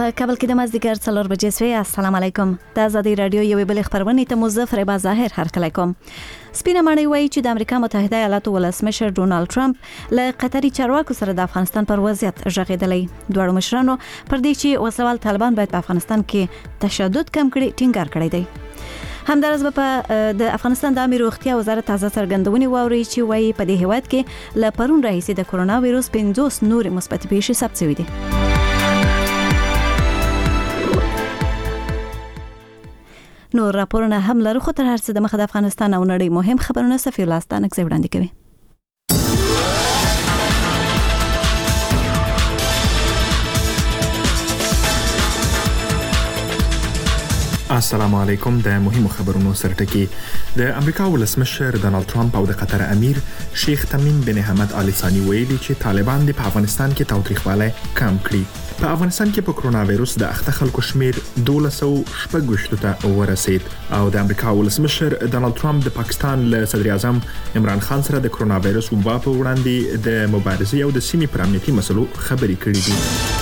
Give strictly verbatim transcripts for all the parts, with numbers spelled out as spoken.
په کابل کې د مازدیګر څلور بجې سوی. السلام علیکم. د آزادۍ رادیو یوې بلې خبرونې ته مظفر با ظاهر هرکلی کوم. سپینه ماڼۍ وایي چې د امریکا متحده ایالاتو ولسمشر ډونالد ټرمپ له قطري چارواکو سره د افغانستان پر وضعیت غږېدلی. دواړو مشرانو پر دې چې وسوال طالبان باید په افغانستان کې تشدد کم کړي ټینګار کړی دی. همدارس په د افغانستان د عامه روغتیا وزارت تازه څرګندونې واوري چې وایي په دې هیواد کې له پرون راهیسې د کرونا وایروس پنځوس نور مثبت پیښې ثبت شوي دي. نور راپورونه هم لرو، خو تر هر څه د مخه د افغانستان او نړۍ مهم خبرونه صفي الله ستانک وړاندې کوي. السلام علیکم. د مهمو خبرونو سرټکی. د امریکا ولسمشر ډونالد ټرمپ او د قطر امیر شیخ تمیم بن حمد آل ثانی ویلي چې طالبان د افغانستان کې تاوتریخوالی کم کړي. په افغانستان کې په کرونا وایروس د اخته خلکو شمیر دولس سوه شپږ ویشت ته ورسید او د امریکا ولسمشر ډونالد ټرمپ د پاکستان له صدر اعظم عمران خان سره د کرونا وایروس وبا په وړاندې د مبارزې او د سیمې پر امنیتي مسلو خبرې کړې دي.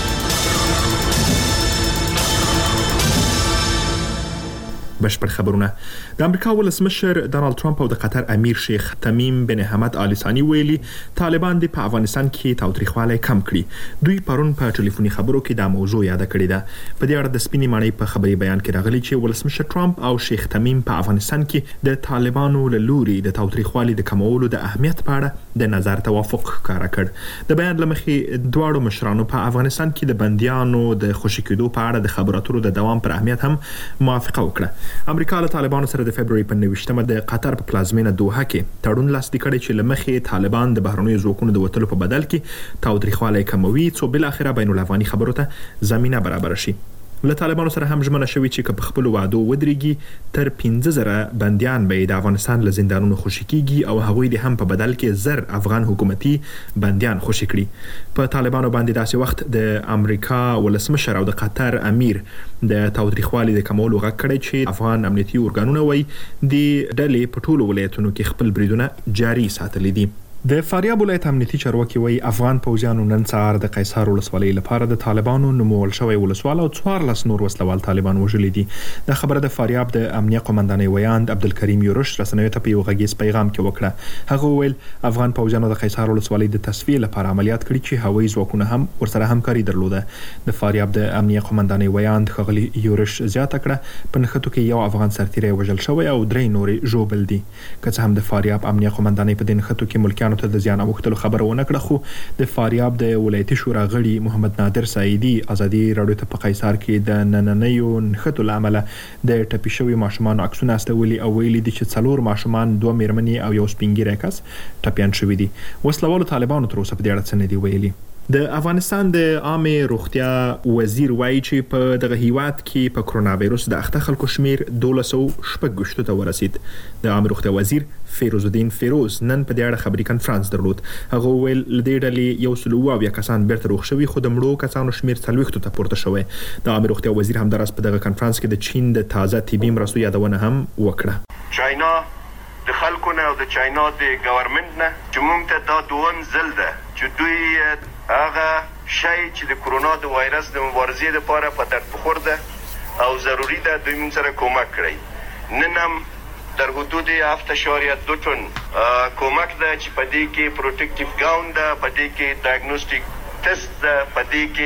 بشپړ خبرونه. د امریکا ولسمشر ډونالد ټرمپ او د قطر امیر شیخ تمیم بن حمد آل ثانی ویلي طالبان د په افغانستان کې تاوتریخوالی کم کړي. دوی پرون په ټلیفوني خبرو کې دا موضوع یاد کړې ده. په دې اړه د سپینې ماڼۍ په خبري بیان کې راغلي چې ولسمشر ټرمپ او شیخ تمیم په افغانستان کې د طالبانو له لوري د تاوتریخوالي د کمولو د اهمیت په اړه د نظر توافق ښکاره کړ. د بیان له مخې دواړو مشرانو په افغانستان کې د بندیانو د خوشي کېدو په اړه د خبرو اترو د دوام پر اهمیت هم موافقه وکړه. امریکا له طالبانو سره د فبرवरी په نويشتمه د قطر په پلازمینه دوحه کې تړون لاسلیک کړی چې لمخې طالبان د بهرنیو ځواکونو د وټلو په بدل کې تاوتریخوالی کموي څو بل اخره بین الافغاني خبرو ته زمينه برابر شي. له طالبانو سره هم ژمنه شوې چې په خپل وعدو ودرېږي تر پنځه زره بنديان به د افغانستان له زندانونو خوشي کیږي او هغوی د هم په بدل کې زر افغان حکومتي بنديان خوشي کړي. په طالبانو باندې داسې وخت د امریکا ولسمشر او د قطر امیر د تاوتریخوالي د کمولو غږ کړی چې افغان امنیتي ارګانونه وایي د ډلې په ټولو ولایتونو کې خپل بریدونه جاري ساتلي دي. د فاریاب ولایت امنیتي چارواکي وایي افغان پوځیانو نن سهار د قیصار ولسوالۍ لپاره د طالبانو نومول شوی ولسوال او څوارلس نور وسلوال طالبان وژلي دي. د خبره د فاریاب د امنیه قومندانۍ ویاند عبدالکریم یورش رسنیو ته په یو غږیز پیغام کې وکړه. هغه ویل افغان پوځیانو د قیصار ولسوالۍ د تصفیې لپاره عملیات کړي چې هوایي ځواکونه هم ورسره همکاري درلوده. د فاریاب د امنیه قومندانۍ ویاند ښاغلي یورش زیاته کړه په نښتو کې یو افغان سرتیری وژل شوی او درې نورې ژوبل دي. که څه هم د فاریاب امنیه قومندانۍ په دې نښتو کې ملکیانو ته د زیان اوښتلو خبره ونه کړه، خو د فاریاب د ولایتي شورا غړي محمد نادر سعیدي ازادي راډیو ته په قیصار کې د نننیو نښتو له امله د ټپي شوي ماشومانو عکسونه استولي او ویلي دي چې څلور ماشومان دوه میرمنې او یو سپینګیری کس ټپیان شوي دي. وسلوالو طالبانو تر اوسه په دې اړه څه نه دي ویلي. د افغانستان د عامه روغتیا وزیر وایي چې په دغه هیواد کې په کرونا وایروس د اخته خلکو شمیر دولس سوه شپږ ویشت ته ورسید. د عامه روغتیا وزیر فیروز الدین فیروز نن په دې اړه خبري کانفرنس درلود. هغه ویل لدې ډلې یو سل او اویا کسان بیرته روغ شوي خو د مړو کسانو شمیر څلوېښتو ته پورته شوی. د عامه روغتیا وزیر همداراز په دغه کانفرنس کې د چین د تازه طبي مرستو یادونه هم وکړه. چاینا د خلکو نه او د چاینا د ګورنمنت نه چې موږ ته دا دوم ځل ده چې دوی هغه شی چې د کرونا د وایرس د مبارزې لپاره په درد بخور ده او ضروری ده دوی موږ سره کومک کړي. نن هم در حدود هفت اشاریه دو ټن کومک ده چې په دې کې پروټیکټیو ګاون ده، په دې کې ډایګنوستیک ټیسټ ده، په دې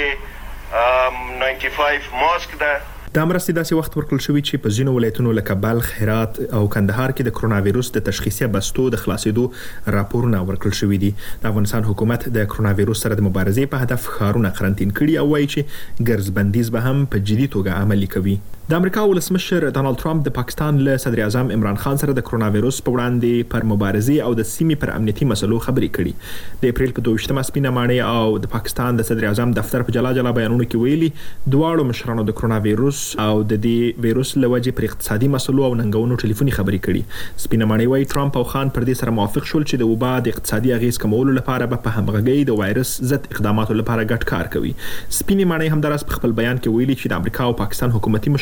کې ناینټي فایو ماسک ده. د مرستې داسې وخت ورکړل شوی چې په ځینو ولایتونو لکه بلخ، هرات او کندهار کې د کرونا وایروس د تشخیصي بستو د خلاصېدو راپورونه ورکړل شوي دي. د افغانستان حکومت د کرونا وایروس سره د مبارزې په هدف ښارونه قرنطین کړي او وایي چې ګرځبندیز به هم په جدي توګه عملي کوي. د امریکا ولسمشر ډونالد ټرمپ د پاکستان له صدر اعظم عمران خان سره د کرونا وایروس په وړاندې پر مبارزې او د سیمې پر امنیتي مسلو خبرې کړي. د اپریل په دویشتمه سپینه ماڼۍ او د پاکستان د صدر اعظم دفتر په جلا جلا بیانونو کې ویلي دواړو مشرانو د کرونا وایروس او د دې وایروس له وجې پر اقتصادي مسلو او ننګونو ټلیفوني خبرې کړي. سپینه ماڼۍ وايي ټرمپ او خان پر دې سره موافق شول چې د وبا د اقتصادي اغیز کمولو لپاره به په همغږۍ د وایروس ضد اقداماتو لپاره ګډ کار کوي. سپینه ماڼۍ همداراز په خپل بیان کې ویلي چې د امریکا او پاکستان حکومتي مشرانو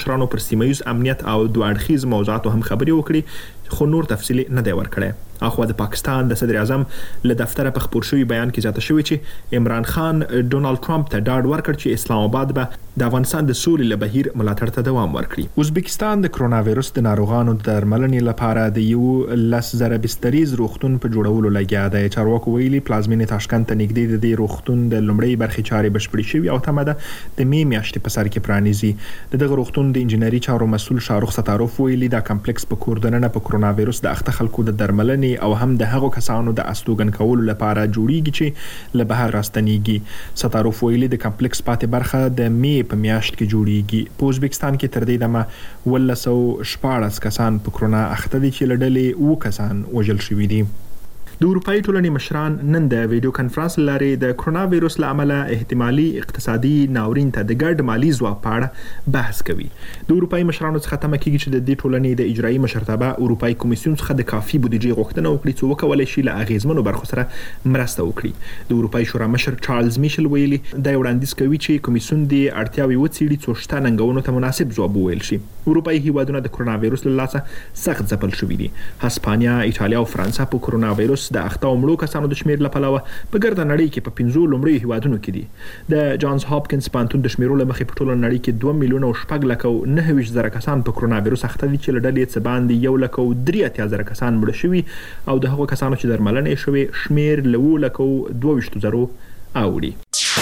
مشرانو پر سیمه ییز امنیت او دوه اړخیز موضوعاتو هم خبرې وکړي، خو نور تفصیل نه دی ورکړی. اخو د پاکستان د صدر اعظم له دفتره په خبر شوی بیان کې زیاته شوی چې عمران خان ډونالد ټرمپ ته ډاډ ورکړ چې اسلام آباد به د افغانستان د سولې له بهیر ملاتړ ته دوام ورکړي. ازبکستان د کرونا وایرس د ناروغانو د درملنې لپاره د یو لس زره بستریز روغتون په جوړولو لګیا دی. چارواکو ویلي پلازمینې تاشکند ته نږدې د دې روغتون د لومړۍ برخې چارې بشپړې شوې او تمه ده د می میاشتې په سر کې پرانیزي. د دغه روغتون د انجنیري چارو مسول شاروخ ستاروف ویلي دا کمپلیکس په کوردننه په کرونا وایرس د اخته خلکو د درملنې او هم د هغو کسانو د استوګن کولو لپاره جوړیږي چې له بهر راستنیږي. ستاروف ویلي د کمپلیکس پاتې برخه د می په میاشت کې جوړیږي. په ازبکستان کې تر دې دمه ولس او شپاړس کسان په کرونا اخته دي چې لړلې و کسان وژل شوي دي. د اروپאי ټولنې مشران نن د ویډیو کانفرنس لاري د کرونا وایرس له امله احتمالي اقتصادي ناورین ته د ګډ مالی ځواک په اړه بحث کوي. د اروپאי مشرانو څخه تمه کیږي چې د دې ټولنې د اجرایي مشرتابه اروپאי کمیسیون څخه د کافي بودیجې غوښتنه وکړي چې وکولای شي له اغیزمنو برخو سره مرسته وکړي. د اروپאי شورا مشر چارلز میشل ویلي دا وړاندیز کوي چې کمیسیون د اړتیاوي وڅېړي څو شته ننګونو ته مناسب ځواب وویل شي. اروپאי هیوادونه د کرونا وایرس له لاسه سخت ځپل شوي دي. هسپانیا، ایټالیا او فرانسه په کرونا وایرس د اخته او مړو کسانو د شمیر لپاره په ګرده نړۍ کې په پنځو لومړیو هیوادونو کې دي. د جانز هاپکینز پوهنتون د شمیرو له مخې په ټوله نړۍ کې دوه میلیونه او شپږ لکه او نهه ویشت زره کسان په کرونا وایرس اخته دي چې له ډلې څخه باندې یو لکه او درې اتیا زره کسان مړه شوي او د هغو کسانو چې درملنه یې شوې شمیر له اووه لکه او دوه ویشت زرو اوړي.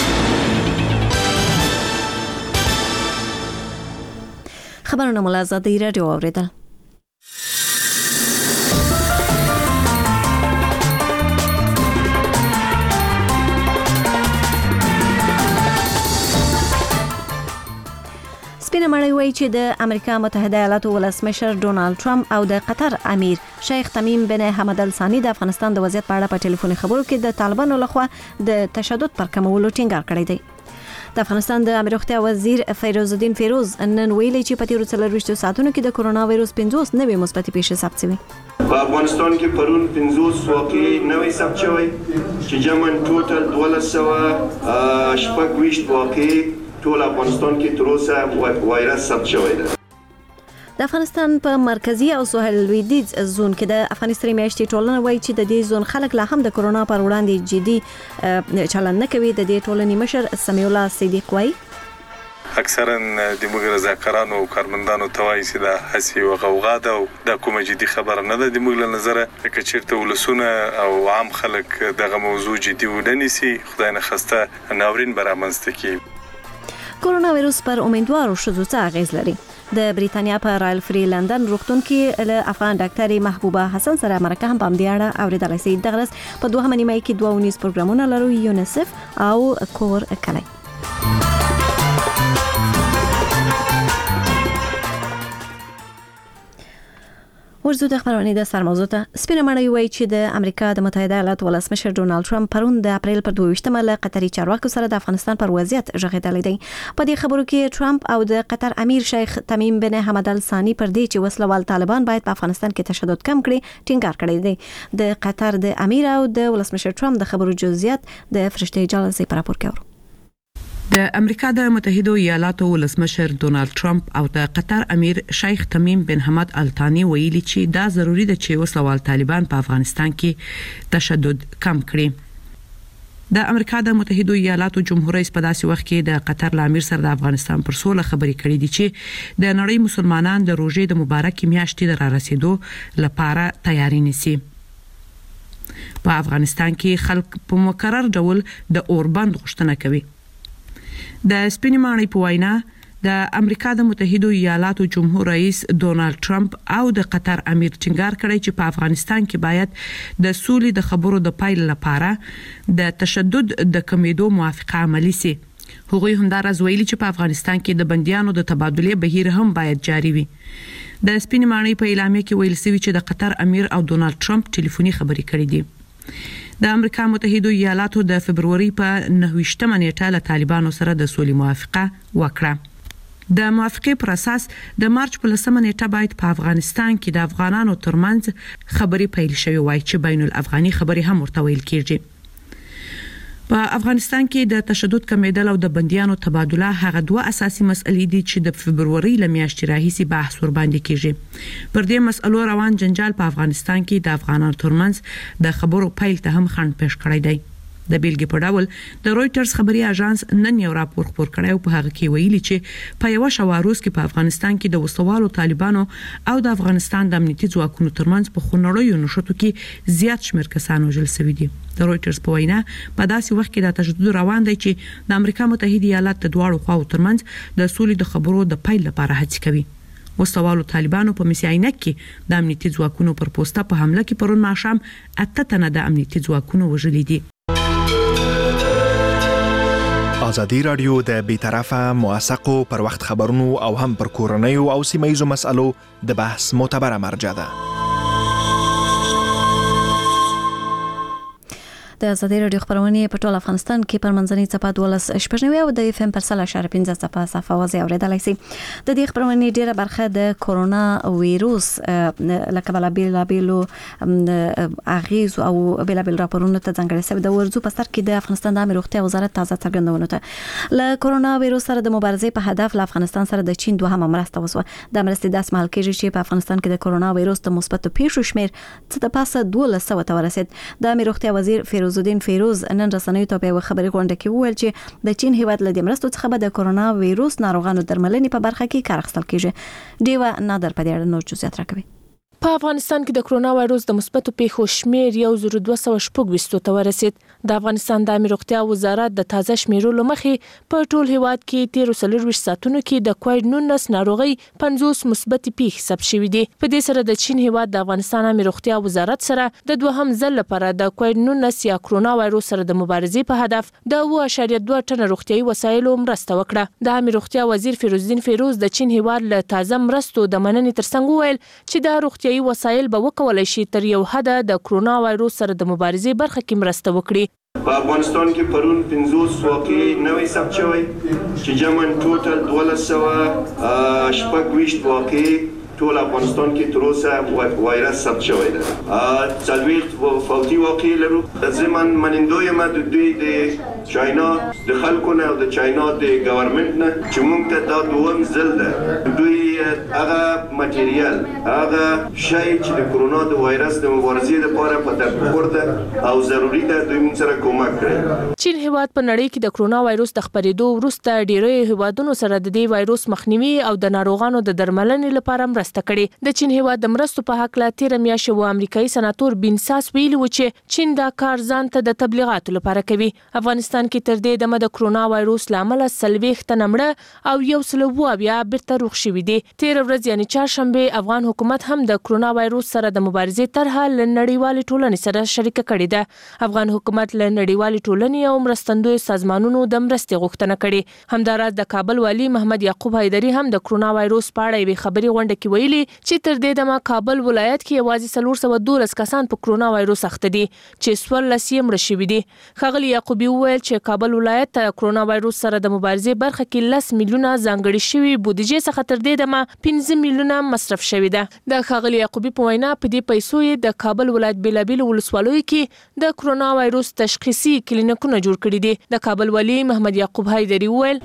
خبرونه مو له ازادي راډیو اوریدل. سپینه مړی وایي چې د امریکا متحده ایالاتو ولسمشر ډونالد ټرمپ او د قطر امیر شیخ تمیم بن حمد ال ثانی د افغانستان د وضعیت په اړه په ټلیفوني خبرو کې د طالبانو لخوا د تشدد پر کمولو ټینګار کړی دی. د افغانستان د امیر روغتیا وزیر فیروز الدین فیروز نن ویلي چې په تیرو څلرویشتو ساعتونو کې د کرونا وایرس پنځوس نوې مثبتې پیښې ثبت شوې. په افغانستان کې پرون پنځوس واقعې نوې ثبت شوې چې جمع ټوټل دولس سوه شپږ ویشت واقعې ټول افغانستان کې تر اوسه وایرس ثبت شوی دی. د افغانستان په مرکزی او سهیل لویدیځ زون کې د افغانستان میاشتې ټولنه وایي چې د دې زون خلک لا هم د کرونا پر وړاندې جدي چلند نه کوي. د دې ټولنې مشر سمیع الله صدیق وایي اکثرا د موږ رضاکارانو او کارمندانو توای چې د حسی او غوغا ده او د کومه جدي خبره نه ده. د موږ له نظر کې چیرته ولسونه او عام خلک دغه موضوع جدي ونیسي خدای نه خسته ناورین برامنځته کوي. کرونا وایرس پر امیدوارو ښځو څه اغیز لري؟ د بریتانیا په رایل فری لندن روغتون کې له افغان ډاکټرې محبوبه حسن سره مرکه هم په دې اړه اوریدلای شئ. دغه ورځ په دوهمه نیمه کې دوه ونیز پروګرامونه لرو، یونیسف او کور کلی. ورزو د خبرونه د سرموضوع ته سپینه مړی وایي چې د امریکا د متحده ایالاتو ولسمشر ډونالد ټرمپ پرون د اپریل پر دوه ویشتمه له قطري چارواکو سره د افغانستان پر وضعیت ژغېدلی دی. په دې خبرو کې ټرمپ او د قطر امیر شیخ تمیم بن حمد ال ثانی پر دې چې وسلوال طالبان باید په افغانستان کې تشدد کم کړي ټینګار کړی دی. د قطر د امیر او د ولسمشر ټرمپ د خبرو جزئیات د فرشته جالسي پر راپور کوي. د امریکا د متحده ایالاتو ولسمشر ډونالد ټرمپ او د قطر امیر شیخ تمیم بن حمد ال ثانی ویلي چې دا ضروری ده چې وسلوال طالبان په افغانستان کې تشدد کم کړي. د امریکا د متحده ایالاتو جمهور رئیس په داسې وخت کې د قطر امیر سره د افغانستان پر سوله خبرې کړې دي چې د نړۍ مسلمانان د روزې د مبارکې میاشتې د را رسیدو لپاره تیاری نیسي. په افغانستان کې خلک په مکرر ډول د اوربند غوښتنه کوي. د سپینې ماڼۍ په وینا د امریکا د متحده ایالاتو جمهور رئیس ډونالد ټرمپ او د قطر امیر ټینګار کړی چې په افغانستان کې باید د سولې د خبرو د پایل لپاره د تشدد د کمیدو موافقه عملی سي. هغوی همدارس ویلي چې په افغانستان کې د بنديانو د تبادله بهیر هم باید جاری وي. د سپینې ماڼۍ په اعلامیه کې ویل شوی چې د قطر امیر او ډونالد ټرمپ ټلیفوني خبرې کړې دي. د امریکا متحده ایالاتو د فبرवरी په نهه ویشتمه نیټه له طالبانو سره د سولې موافقه وکړه. د موافقې پر اساس د مارچ په لسمه نیټه باید په افغانستان کې د افغانانو ترمنځ خبرې پیل شوي وای چې بین الافغاني خبرې هم ورته ویل کیږي. په افغانستان کې د تشدد کمیدل او د بنديانو تبادله هغه دوه اساسي مسلې دي چې د فبرवरी لمیاشتې راهیسي بحث ور باندې کیږي. پر دې مسلو روان جنجال په افغانستان کې د افغانانو ترمنځ د خبرو پیل ته هم خنډ پېښ کړی دی. د بیلګې په ډول د رويټرز خبري اژانس نن یو راپور خپور کړی او په هغه کې ویلي چې په یو شواروز کې په افغانستان کې د وسوالو طالبانو او د افغانستان د امنیتي ځواکونو ترمنځ په خونړیو نشټو کې زیات شمېر کسان وژل شوي دي. د رويټرز په وینا په داسې وخت کې د تشدد روان دی چې د امریکا متحده ایالات د دواړو خواو ترمنځ د سولې د خبرو د پیل لپاره هڅې کوي. وسوالو طالبانو په مسیعینک کې د امنیتي ځواکونو پر پوسټه په حمله کې پرون ماښام اته تنه د امنیتي ځواکونو وژل دي. ازادي رادیو د بیطرفه موثقو پر وخت خبرونو او هم پر کورنیو او سیمایي مسالو د بحث معتبره مرجع ده. د ازادي رادیو خبرونه په ټول افغانستان کې پر منځني صفه دولس شپږ او د اف ام پر سل اشاره پنځه صفه صفه وځي اوریدلای شي. د دې خبرونه ډیره برخه د کورونا وایروس لکه بل بیل بیل اغیز او بل بیل راپورونه ته ځانګړي سبب د ورزو په سر کې د افغانستان د امنیت روغتیا وزارت تازه څرګندونه ته له کورونا وایروس سره د مبارزې په هدف له افغانستان سره د چین دوه هم مرسته وسوه. د مرستې د اسمال کېږي چې په افغانستان کې د کورونا وایروس د مثبت پیښو شمیر څه د پاسه دولس سوه ته ورسید. د امنیت روغتیا وزیر فیروزالدین فیروز نن رسنیو ته په خبري غونډه کې وویل چې د چین هیواد له مرستو څخه به د کورونا وایروس ناروغانو درملنې په برخه کې کار اخیستل کیږي. دیوا نادر په دې اړه نور جزئیات راکوي. په افغانستان کې د کرونا وایروس د مثبتو پیښو شمیر یو زر دوه سوه شپږ ته ورسید. د افغانستان د امنیت روغتیا وزارت د تازه شمیرولو مخې په ټول هیواد کې تیر څلور ساعتونو کې د کووډ نولس ناروغي پنځوس مثبت پیښې ثبت شوې دي. په دې سره د چین هیواد د افغانستان امنیت روغتیا وزارت سره د دوهم ځل لپاره د کووډ نولس یا کرونا وایروس سره د مبارزې په هدف د اوه اعشاریه دوه ټنه روغتیايي وسایلو مرسته وکړه. د امنیت روغتیا وزیر فیروزالدین فیروز د چین هیواد له تازه مرستو د مننې ترڅنګ وویل چې د روغتیايي وسایل به وکولای شي تر یو حد د کرونا وایروس سره د مبارزې برخه کې مرسته وکړي. په افغانستان کې پرون پنځوس واقعي نوې ثبت شوی چې جمع ټوټل دولس سوه شپږ ویشت واقعي ټول افغانستان کې تر اوسه وایرس ثبت شوی ده. څلوېښت فوتي واقعي لرو. ضمن منندوی یم د دوی د چاینا د خلکو نه او د چاینا د ګورنمنت نه چې موږ ته دا دوم ځل ده دوی هغه ماتریال هغه شی چې د کرونا د وایرس د مبارزې لپاره په تدبیر ده او ضروري ده دوی موږ سره کومک کوي. چین هیواد په نړۍ کې د کرونا وایروس د خپرېدو وروسته ډیری هیوادونو سره د دې وایروس مخنیوي او د ناروغانو د درملنې لپاره مرسته کړې. د چین هیواد د مرستو په حق لا تیر میاشت و امریکایي سناتور بینساس ویلي و چې چین دا کار ځان ته د تبلیغاتو لپاره کوي. افغانستان کې تر دې دمه د کرونا وایروس لامل څلوېښت تنه مړه او یو سل اووه بیا بیرته روغ شوي دي. تیر ورځ یعنی چهارشنبه افغان حکومت هم د کرونا وایروس سره د مبارزې طرحه له نړیوالې ټولنې سره شریکه کړې ده. افغان حکومت له نړیوالې ټولنې او مرستندوی سازمانونو د مرستې غوښتنه کړې. همداراز د کابل والی محمد یعقوب حیدری هم د کرونا وایروس په اړه یوه خبري غونډه کې ویلي چې تر دې دمه کابل ولایت کې یوازې څلور سوه دولس کسان په کرونا وایروس اخته دي چې څوارلس یې مړه شوي دي. ښاغلي یعقوبي وویل چې کابل ولایت ته کرونا وایروس سره د مبارزې برخه کې لس میلیونه ځانګړي شوي بودیجې څخه تر دې دمه پنځه میلیونه مصرف شوي ده. د ښاغلي یعقوبي په وینا په دې پیسو یې د کابل ولایت بیلابیلو ولسوالیو کې د کرونا وایروس تشخیصي کلینیکونه جوړ کړي دي. د کابل والی محمد یعقوب حیدری وویل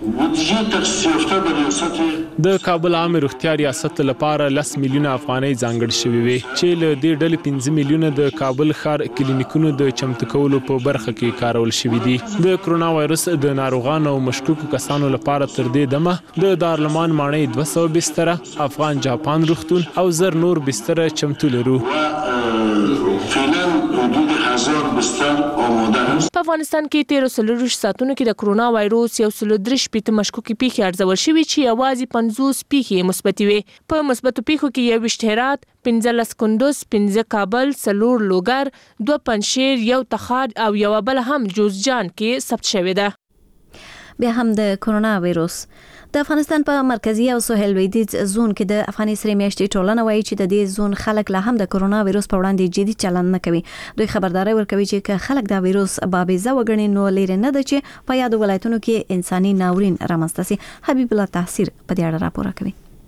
د کابل عام روغتیا ریاست لپاره لس میلیونه افغانۍ ځانګړي شوي وي چې له دې ډلې پنځه میلیونه د کابل ښار کلینیکونو د چمتو کولو په برخه کې کارول شوي دي. د کرونا وایروس د ناروغانو او مشکوکو کسانو لپاره تر دې دمه د دارالمان ماڼۍ دوه سوه بستره، افغان جاپان روغتون او زر نور بستره چمتو لرو. په افغانستان کې تیر څلور ساعتونو کې د کرونا وایروس یو سل درې شپېته مشکوکې پیښې ارزول شوې چې یوازې پنځوس پیښې مثبتې وې. په مثبتو پیښو کې یوویشت هرات، پنځلس کندوز، پنځه کابل، څلور لوګر، دوه پنجشیر، یو تخار او یو بل هم جوزجان کې ثبت شوې ده. بیا هم د کرونا وایروس د افغانستان په مرکزی او سهیل لویدیځ زون کې د افغاني سرې میاشتې ټولنه وایي چې د دې زون خلک لا هم د کرونا وایروس په وړاندې جدي چلند نه کوي. دوی خبرداري ورکوي چې که خلک دا وایروس بابیزه وګڼي نو لري نه ده چې په یادو ولایتونو کې انساني ناورین رامنځته شي. حبیب الله تحصیر په دې اړه راپور کوي.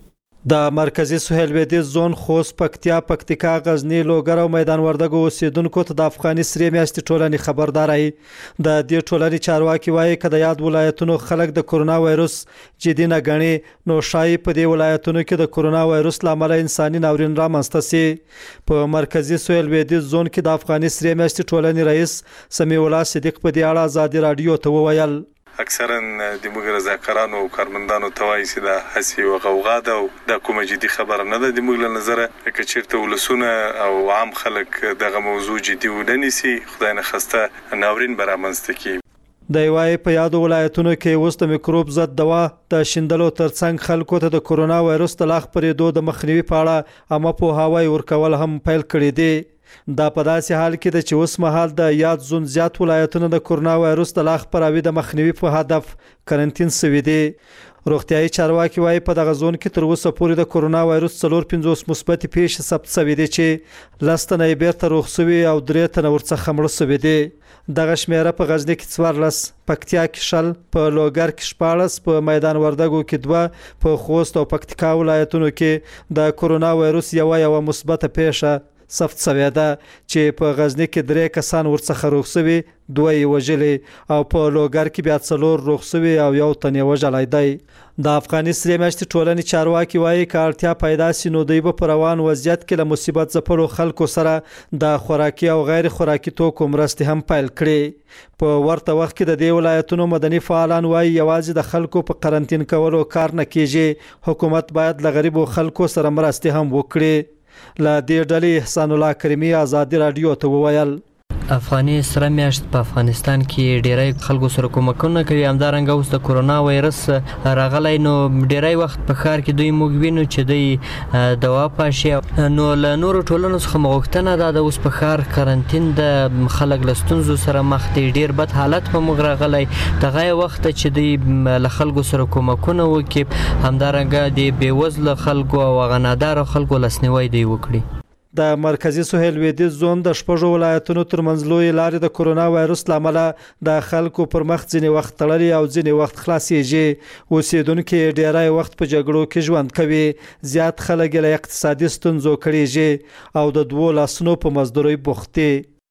د مرکزی سهیل لویدیځ زون خوست پکتیا پکتیکا غزنی لوګر او میدان وردګو اوسیدونکو ته د افغاني سری میاشتې ټولنې خبرداري د دې ټولنې چارواکي وایي کله یاد ولایتونو خلک د کورونا وایروس جدي نه غني نو شای په دې ولایتونو کې د کورونا وایروس لامل انساني ناورین رامنځته سي په مرکزی سهیل لویدیځ زون کې د افغاني سری میاشتې ټولنې رئیس سمیع الله صدیق په دې اړه آزادي رادیو ته وویل اکثرا د موږ رضاکارانو او کارمندانو توای سي د حسي او غوغا ده او د کومه جدي خبره نه ده د موږ له نظره چې چیرته ولسونه او عام خلک دغه موضوع جدي ونیسي خدای نه خسته ناورین برامنځته کی د یوای په یادو ولایتونو کې اوس د میکروب ضد دوا د شیندلو ترڅنګ خلکو ته د کورونا وایروس د لاغ پرېدو د مخنیوي په اړه عامه پوهاوی ورکول هم پیل کړی دی دا په داسې حال کې د چې اوس مهال د یاد زون زیات ولایتونو د کورونا وایروس د لاغ پراوي د مخنیوي په هدف کرنټین سوي دي روغتيایي چارواکي وايي په دغه زون کې تر اوسه پورې د کورونا وایروس څلور پنځوس مثبت پیښې ثبت شوې دي چې لستنه یې بیرته روغ شوي او درې تنه ورڅخه مړه شوي دي دغه شمیره په غزنی کې څوارلس پکتیا کې شل په لوګر کې شپاړس په میدان وردګو کې دوه په خوست او پکتیکا ولایتونو کې د کورونا وایروس یو یو مثبت پیښه ثبت شوې ده چې په غزنی کې درې کسان ورڅخه روغ شوي دوه یې وژلي او په لوګر کې بیا څلور روغ شوي او یو تن یې وژلی دی د افغاني سری میاشتې ټولنې چارواکي وایي که اړتیا پیدا سي نو دوی به په روان وضعیت کې له مصیبت ځپلو خلکو سره د خوراکي او غیر خوراکي توکو مرستې هم پیل کړي په ورته وخت کې د دې ولایتونو مدني فعالان وایي یوازې د خلکو په قرنټین کولو کار نه کیږي حکومت باید له غریبو خلکو سره مرستې هم وکړي لا دې ډلې احسان الله کریمي آزادي رادیو ته وویل افغاني سره میاشت په افغانستان کې ډیری خلکو سره کومکونه کوي همدارنګه اوس د کورونا وایرس راغلی نو ډیری وخت په ښار کې دوی موږ وینو چې دوی دوا پاشي نو له نورو ټولنو څخه مغوښتنه ده د اوس په ښار کرنټین د خلک له ستونزو سره مخ دي ډیر بد حالت په موږ راغلی دغه وخت چې دوی له خلکو سره کومکونه وکړي همدارنګه د بېوزله خلکو او غنادارو خلکو لاسنیوی دی وکړي د مرکزی سهیل لویدیځ زون د شپږو ولایتونو ترمنځ لوی لارې د کورونا وایروس لامل د خلکو پر مخ ځینې وخت تړلي او ځینې وخت خلاصيږي اوسیدونکو ډیری وخت په جګړو کې ژوند کوي زیات خلک له اقتصادي ستونزو کړيږي او د دوو لاسونو په مزدوري بوختي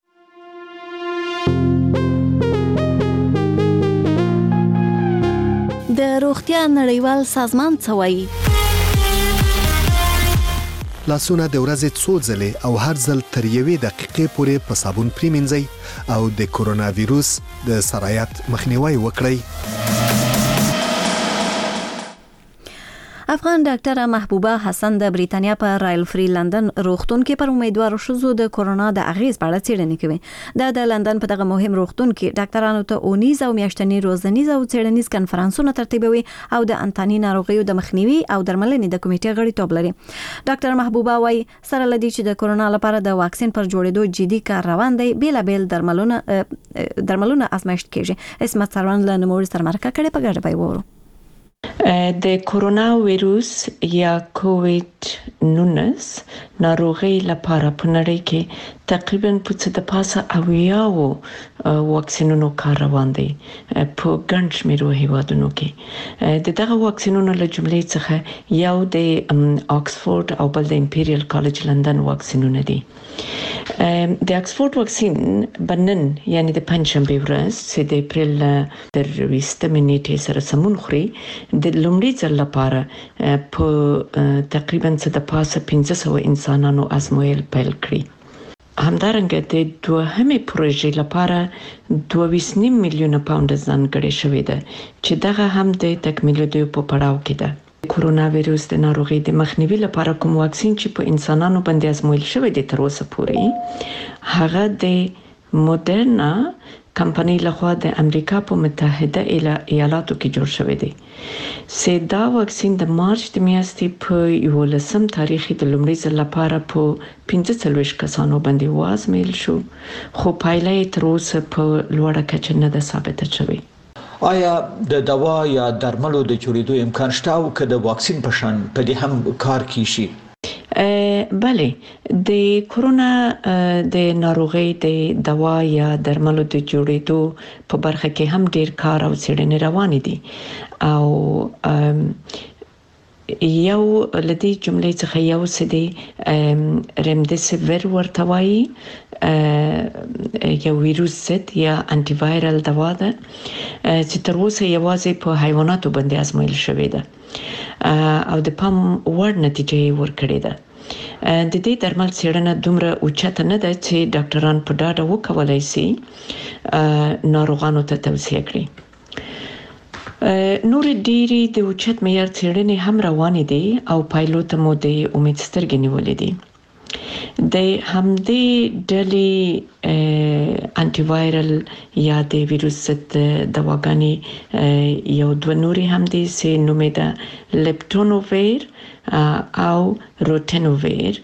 د روغتیا نړیوال سازمان څه وایي لاسونه د ورځې څو ځلې او هر ځل تر یوې دقیقې پورې په صابون پریمنځئ او د کورونا ویروس د سرایت مخنیوي وکړئ افغان ډاکټر محبوبه حسن د بریتانیا په رایل فری لندن روغتون کې پر امیدوارو شوزو د کورونا د اغیز په اړه څېړنې کوي دا د لندن په دغه مهم روغتون کې ډاکټرانو ته اونیز او میاشتنی روزنیز او څېړنیز کنفرانسونه ترتیبوي او د انتاني ناروغیو د مخنیوي او درملنې د کمیټې غړیتوب لري ډاکټر محبوبه وايي سره لدی چې د کورونا لپاره د واکسین پر جوړېدو جدي کار روان دی بیل بیل درملونه درملونه آزمایښت کیږي اسمت سروان له نوموړي سره مرکه کړې په ګډه وایو د کورونا وایروس یا کووید نونس ناروغي لپاره په نړۍ کې تقریبا په څه د پاسه اویاو واکسینونو کار روان دي په ګڼ شمېر هیوادونو کې د دغه واکسینونو له جملې څخه یو د آکسفورد او بل د امپیریل کالج لندن واکسینونه دي د آکسفورد واکسین بنن یعنی د پنځشنبه ورځ چې د اپریل تر ویشتمې نیټې سره سمون خوري د لومړي ځل لپاره په تقریبا څه د پاسه پنځه سوه انسانانو ازمویل پیل کړی همدارنګه د دوهمې پروژې لپاره دوه ویشت نیم میلیونه پاونډ ځانګړي شوې ده چې دغه هم د تکمیلېدو په پړاو کې ده کورونا وایروس د ناروغي د مخنیوي لپاره کوم واکسین چې په انسانانو باندې ازمویل شوی دی تر اوسه پورې هغه د موډرنا کمپنی لخوا د امریکا په متحده ایالاتو کې جوړ شوی دی چې دا واکسین د مارچ د میاشتې په یولسم تاریخ د لومړي ځل لپاره په پنځه څلوېښت کسانو باندې وازمایل شو خو پایله یې تر اوسه په لوړه کچه نه ده ثابته شوې آیا د دوا یا درملو د جوړېدو امکان شته او که د واکسین په شان په دې هم کار کیږي بله د کورونا د ناروغي د دوا یا درملو د جوړېدو په برخه کې هم ډیر کار او څېړنې روانې دي او یو لدی جملې څخه یو څه دی رمدیسیویر ورته وایي یو ویروس ضد یا انټي وایرل دوا ده چې تر اوسه یوازې په حیواناتو باندې آزمایل شوې ده او د پام وړ نتیجه یې ورکړې ده. د دې درمل څېړنه دومره اوچته نه ده چې ډاکټران په ډاډه وکولای شي ناروغانو ته توصیه کړي. نور ډيري د اوچت معیار څېړنې هم روانې دي او پایلو ته مو د امید سترګې نیولې دي. د همدې ډلې انټي وایرل یا د ویروس ضد دواګانې یو دوه نورې هم دي چې نوم یې ده لیپټونوویر او روټینوویر.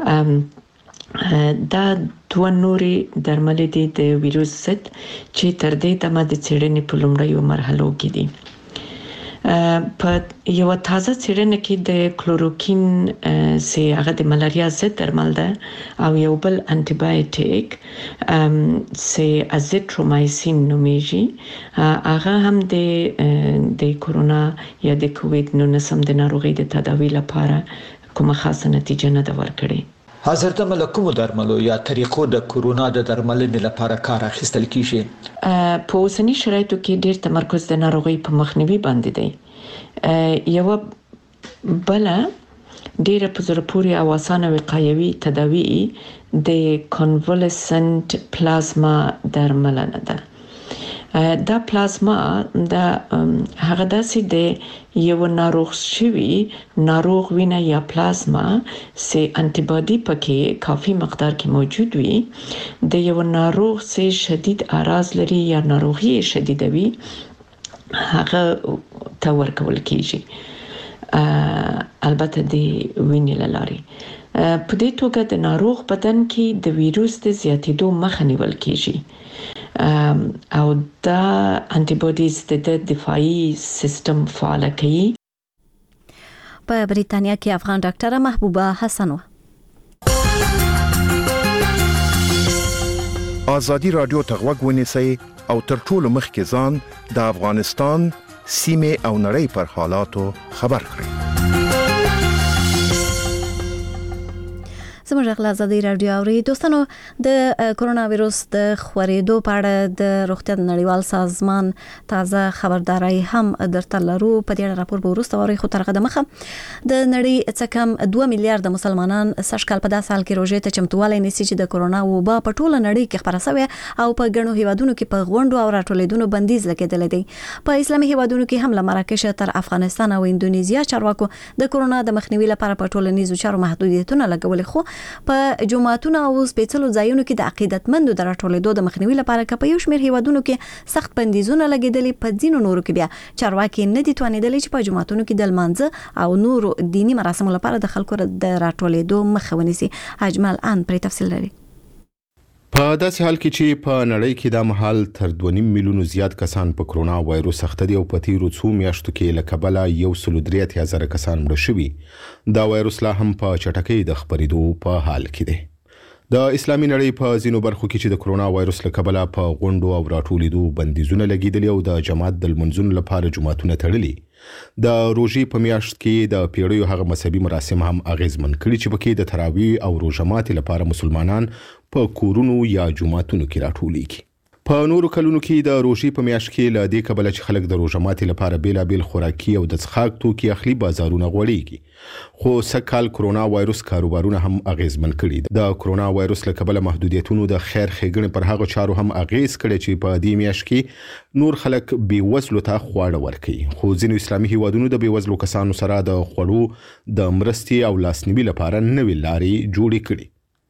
دا دوه نورې درمل دي د ویروس ضد چې تر دې دمه د څېړنې په لومړیو مرحلو کې دي. په یو تازه څېړنه کې د کلوروکین چې هغه د ملاریا ضد درمل ده او یو بل انټي بایوټیک چې ازیترومایسین نومیږي هغه هم د د کورونا یا د کووید نولس د ناروغۍ د تداوی لپاره کومه خاصه نتیجه نه ده ورکړې. حاضر د ملکومو درملو یا طریقو د کورونا د درملنې لپاره کار اخیستل کیږي. په اوسنی شرایطو کې ډېر تمرکز د ناروغۍ په مخنیوي باندې دی. یو بل ډېر په زړه پورې او اسانه وقایوي تداوی د کنوالسنت پلازما درملنه ده. دا پلازما دا هغه داسې د یو ناروغ شوی ناروغ وینه یا پلازما چې انټي باډي پکې کافي مقدار کې موجود وي د یو ناروغ چې شدید اعراض لري یا ناروغي شدیده وي هغه ته ورکول کیږي البته د وینې لاري. په دې توګه د ناروغ بدن کې د ویروس د زیاتېدو مخه نیول کیږي او دا انټي باډیز د دفاعي سیستم فعال کوي. په بریتانیا کې افغان ډاکټره محبوبه حسنو. ازادي رادیو ته غوږ ونیسئ او تر ټولو مخکې ځان د افغانستان سیمه او نړۍ پر حالاتو خبر کړئ. زموږ غلا ازادي رادیو اوري دوستانو د کورونا وایروس د خورېدو په اړه د روغتیا نړیوال سازمان تازه خبرداري هم درته لرو. په دې اړه راپور به وروسته وری خو ترغه د مخه د نړۍ څخه کم دوه میلیارډ مسلمانان سږکال په داسې حال کې روزه ته چمتووالی نیسي چې د کورونا وبا په ټوله نړۍ کې خبره شوې او په ګڼو هیوادونو کې په غونډو او راټولیدونو بندیز لګیدل دي. په اسلامي هیوادونو کې هم له مراکش تر افغانستان او اندونیزیا چارواکو د کورونا د مخنیوي لپاره په ټولنیزو چارو محدودیتونه لګولې. خو په جمعهتون او سپیڅلو ځایونو کې د عقیدتمندو د راټولېدو د مخنیوي لپاره که په یو شمېر هیوادونو کې سخت بندیزونه لګېدلي، په ځینو نورو کې بیا چارواکي نه دي توانېدلي چې په جمعهتونو کې د لمانځه او نورو دینی مراسمو لپاره د خلکو د راټولېدو مخه ونیسي. اجمل ان پرې تفصیل لري. په داسې حال کې چې په نړۍ کې د مهال تر دوه نیم میلیونو زیات کسان په کرونا وایروس اخته دي او په تیرو څو میاشتو کې له کبله یو سل درې اتیا زره کسان مړه شوي، دا وایروس لا هم په چټکۍ د خپرېدو په حال کې دی. د اسلامي نړۍ په ځینو برخو کې چې د کرونا وایروس له کبله په غونډو او راټولیدو بندیزونه لګېدلي او د جماعت د لمونځونو لپاره جوماتونه تړلي، د روژې په میاشت کې د پیړیو هغه مذهبي مراسم هم اغیزمن کړي چې پکې د تراویح او روژه ماتي لپاره مسلمانان په کورونو یا جوماتونو کې راټولیږي. په نورو کلونو کې د روژې په میاشت کې له دې کبله چې خلک د روژه ماتي لپاره بیلابیل خوراکي او د څښاک توکي اخلي بازارونه غوړېږي، خو سږکال کرونا وایروس کاروبارونه هم اغیزمن کړي. د کرونا وایروس له کبله محدودیتونو د خیر ښېګڼې پر هغو چارو هم اغیز کړی چې په دې میاشت کې نور خلک بېوزلو ته خواړه ورکوي، خو ځینو اسلامي هیوادونو د بېوزلو کسانو سره د خوړو د مرستې او لاسنیوي لپاره نوې لارې جوړې کړي.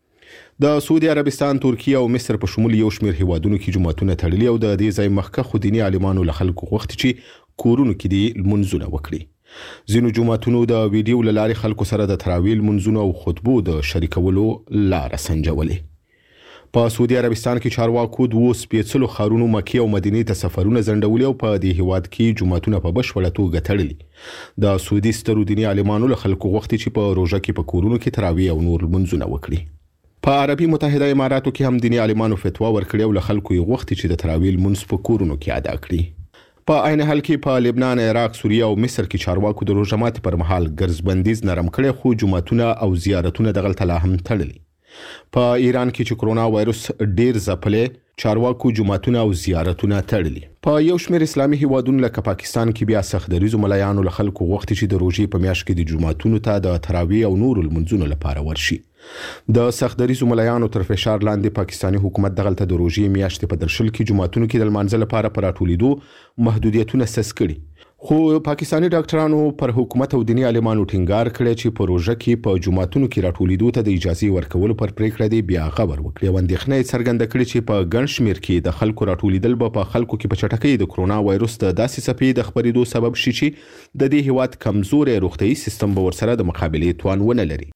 د سعودي عربستان، ترکیه او مصر په شمول یو شمېر هیوادونو کې جوماتونه تړلي او د دې ځای مخکښو دیني عالمانو له خلکو غوښتي چې کورونو کې دې لمونځونه وکړي. ځینو جوماتونو د ویډیو له لارې خلکو سره د تراویح لمونځونو او خطبو د شریکولو لاره سنجولې. په سعودي عربستان کې چارواکو دوو سپېڅلو ښارونو مکې او مدینې ته سفرونه ځنډولي او په دې هیواد کې جوماتونه په بشپړه توګه تړلي. د سعودي سترو دیني عالمانو له خلکو غوښتي چې په روژه کې په کورونو کې تراویح او نور لمونځونه وکړي. په عربي متحده اماراتو کې هم دیني عالمانو فتوا ورکړې او له خلکو یې غوښتي چې د تراویح لمونځ په کورونو کې ادا کړي. په عین حال کې په لبنان، عراق، سوریه او مصر کې چارواکو د روژه ماتي پر مهال ګرځبندیز نرم کړي، خو جمعتونه او زیارتونه دغلته لا هم تړلي. په ایران کې چې کرونا وایروس ډیر ځپلې، چارواکو جمعتونه او زیارتونه تړلي. په یو شمېر اسلامي هیوادونو لکه پاکستان کې بیا سختدریزو ملایانو له خلکو غوښتي چې د روژې په میاشت کې د جمعتونو ته د تراویح او نورو لمونځونو لپاره ورشي. د سختدریزو ملایانو تر فشار لاندې پاکستاني حکومت دغلته د روژې میاشتې په درشل کې جمعتونو کې د لمانځه لپاره پر راټولېدو محدودیتونه سس کړي. خو پاکستاني ډاکټرانو پر حکومت او دیني عالمانو ټینګار کړی چې په روژه کې په جمعتونو کې راټولېدو ته د اجازه ورکولو پر پریکړه دی بیا خبر وکړي او اندېښنه یې څرګنده کړې چې په ګڼ شمېر کې د خلکو راټولېدل به په خلکو کې په چټکۍ د کرونا وایروس د داسې څپې د خپرېدو سبب شي چې د دې هیواد کمزوري روغتیايي سیستم به ورسره د مقابلې توان ونه لري.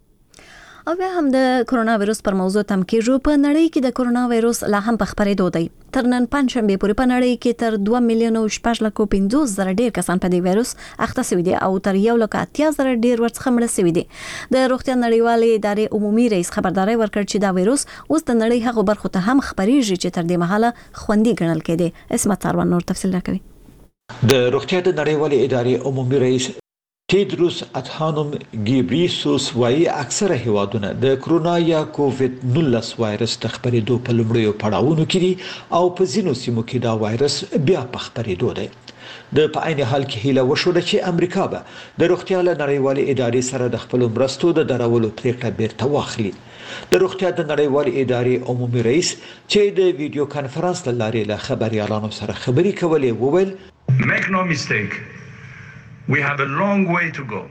او بیا هم د کرونا وایروس پر موضوع تم کېږو. په نړۍ کې د کرونا وایروس لا هم په خپرېدو دی. تر نن پنځشنبه پورې په نړۍ کې تر دوه میلیونه شپږ لکه پنځوس زره ډیر کسان په دې وایروس اخته شوي دي او تر یو لکه اتیا زره ډیر ورڅخه مړه شوي دي. د روغتیا نړیوالې ادارې عمومي رئیس خبرداري ورکړ چې دا وایروس اوس د نړۍ هغو برخو ته هم خپرېږي چې تر دې مهاله خوندي ګڼل کېدي. اسمت ساروان نور تفصیل راکوي. د روغتیا د نړیوالې ادارې عمومي رئیس تیدروس ادحانوم ګیبریسوس وايي اکثره هیوادونه د کرونا یا کووید نولس وایرس د خپرېدو په لومړیو پړاوونو کې دي او په ځینو سیمو کې دا وایرس بیا په خپرېدو دی. د په عین حال کې هیله وشوه چې امریکا به د روغتیا له نړیوالې ادارې سره د خپل مرستو د درولو پریکړه بیرته واخلي. د روغتیا د نړیوالې ادارې عمومي رئیس چې د ویډیو کانفرنس له لارې له خبريالانو سره خبرې کولې وویل Make no mistake. We have a long way to go.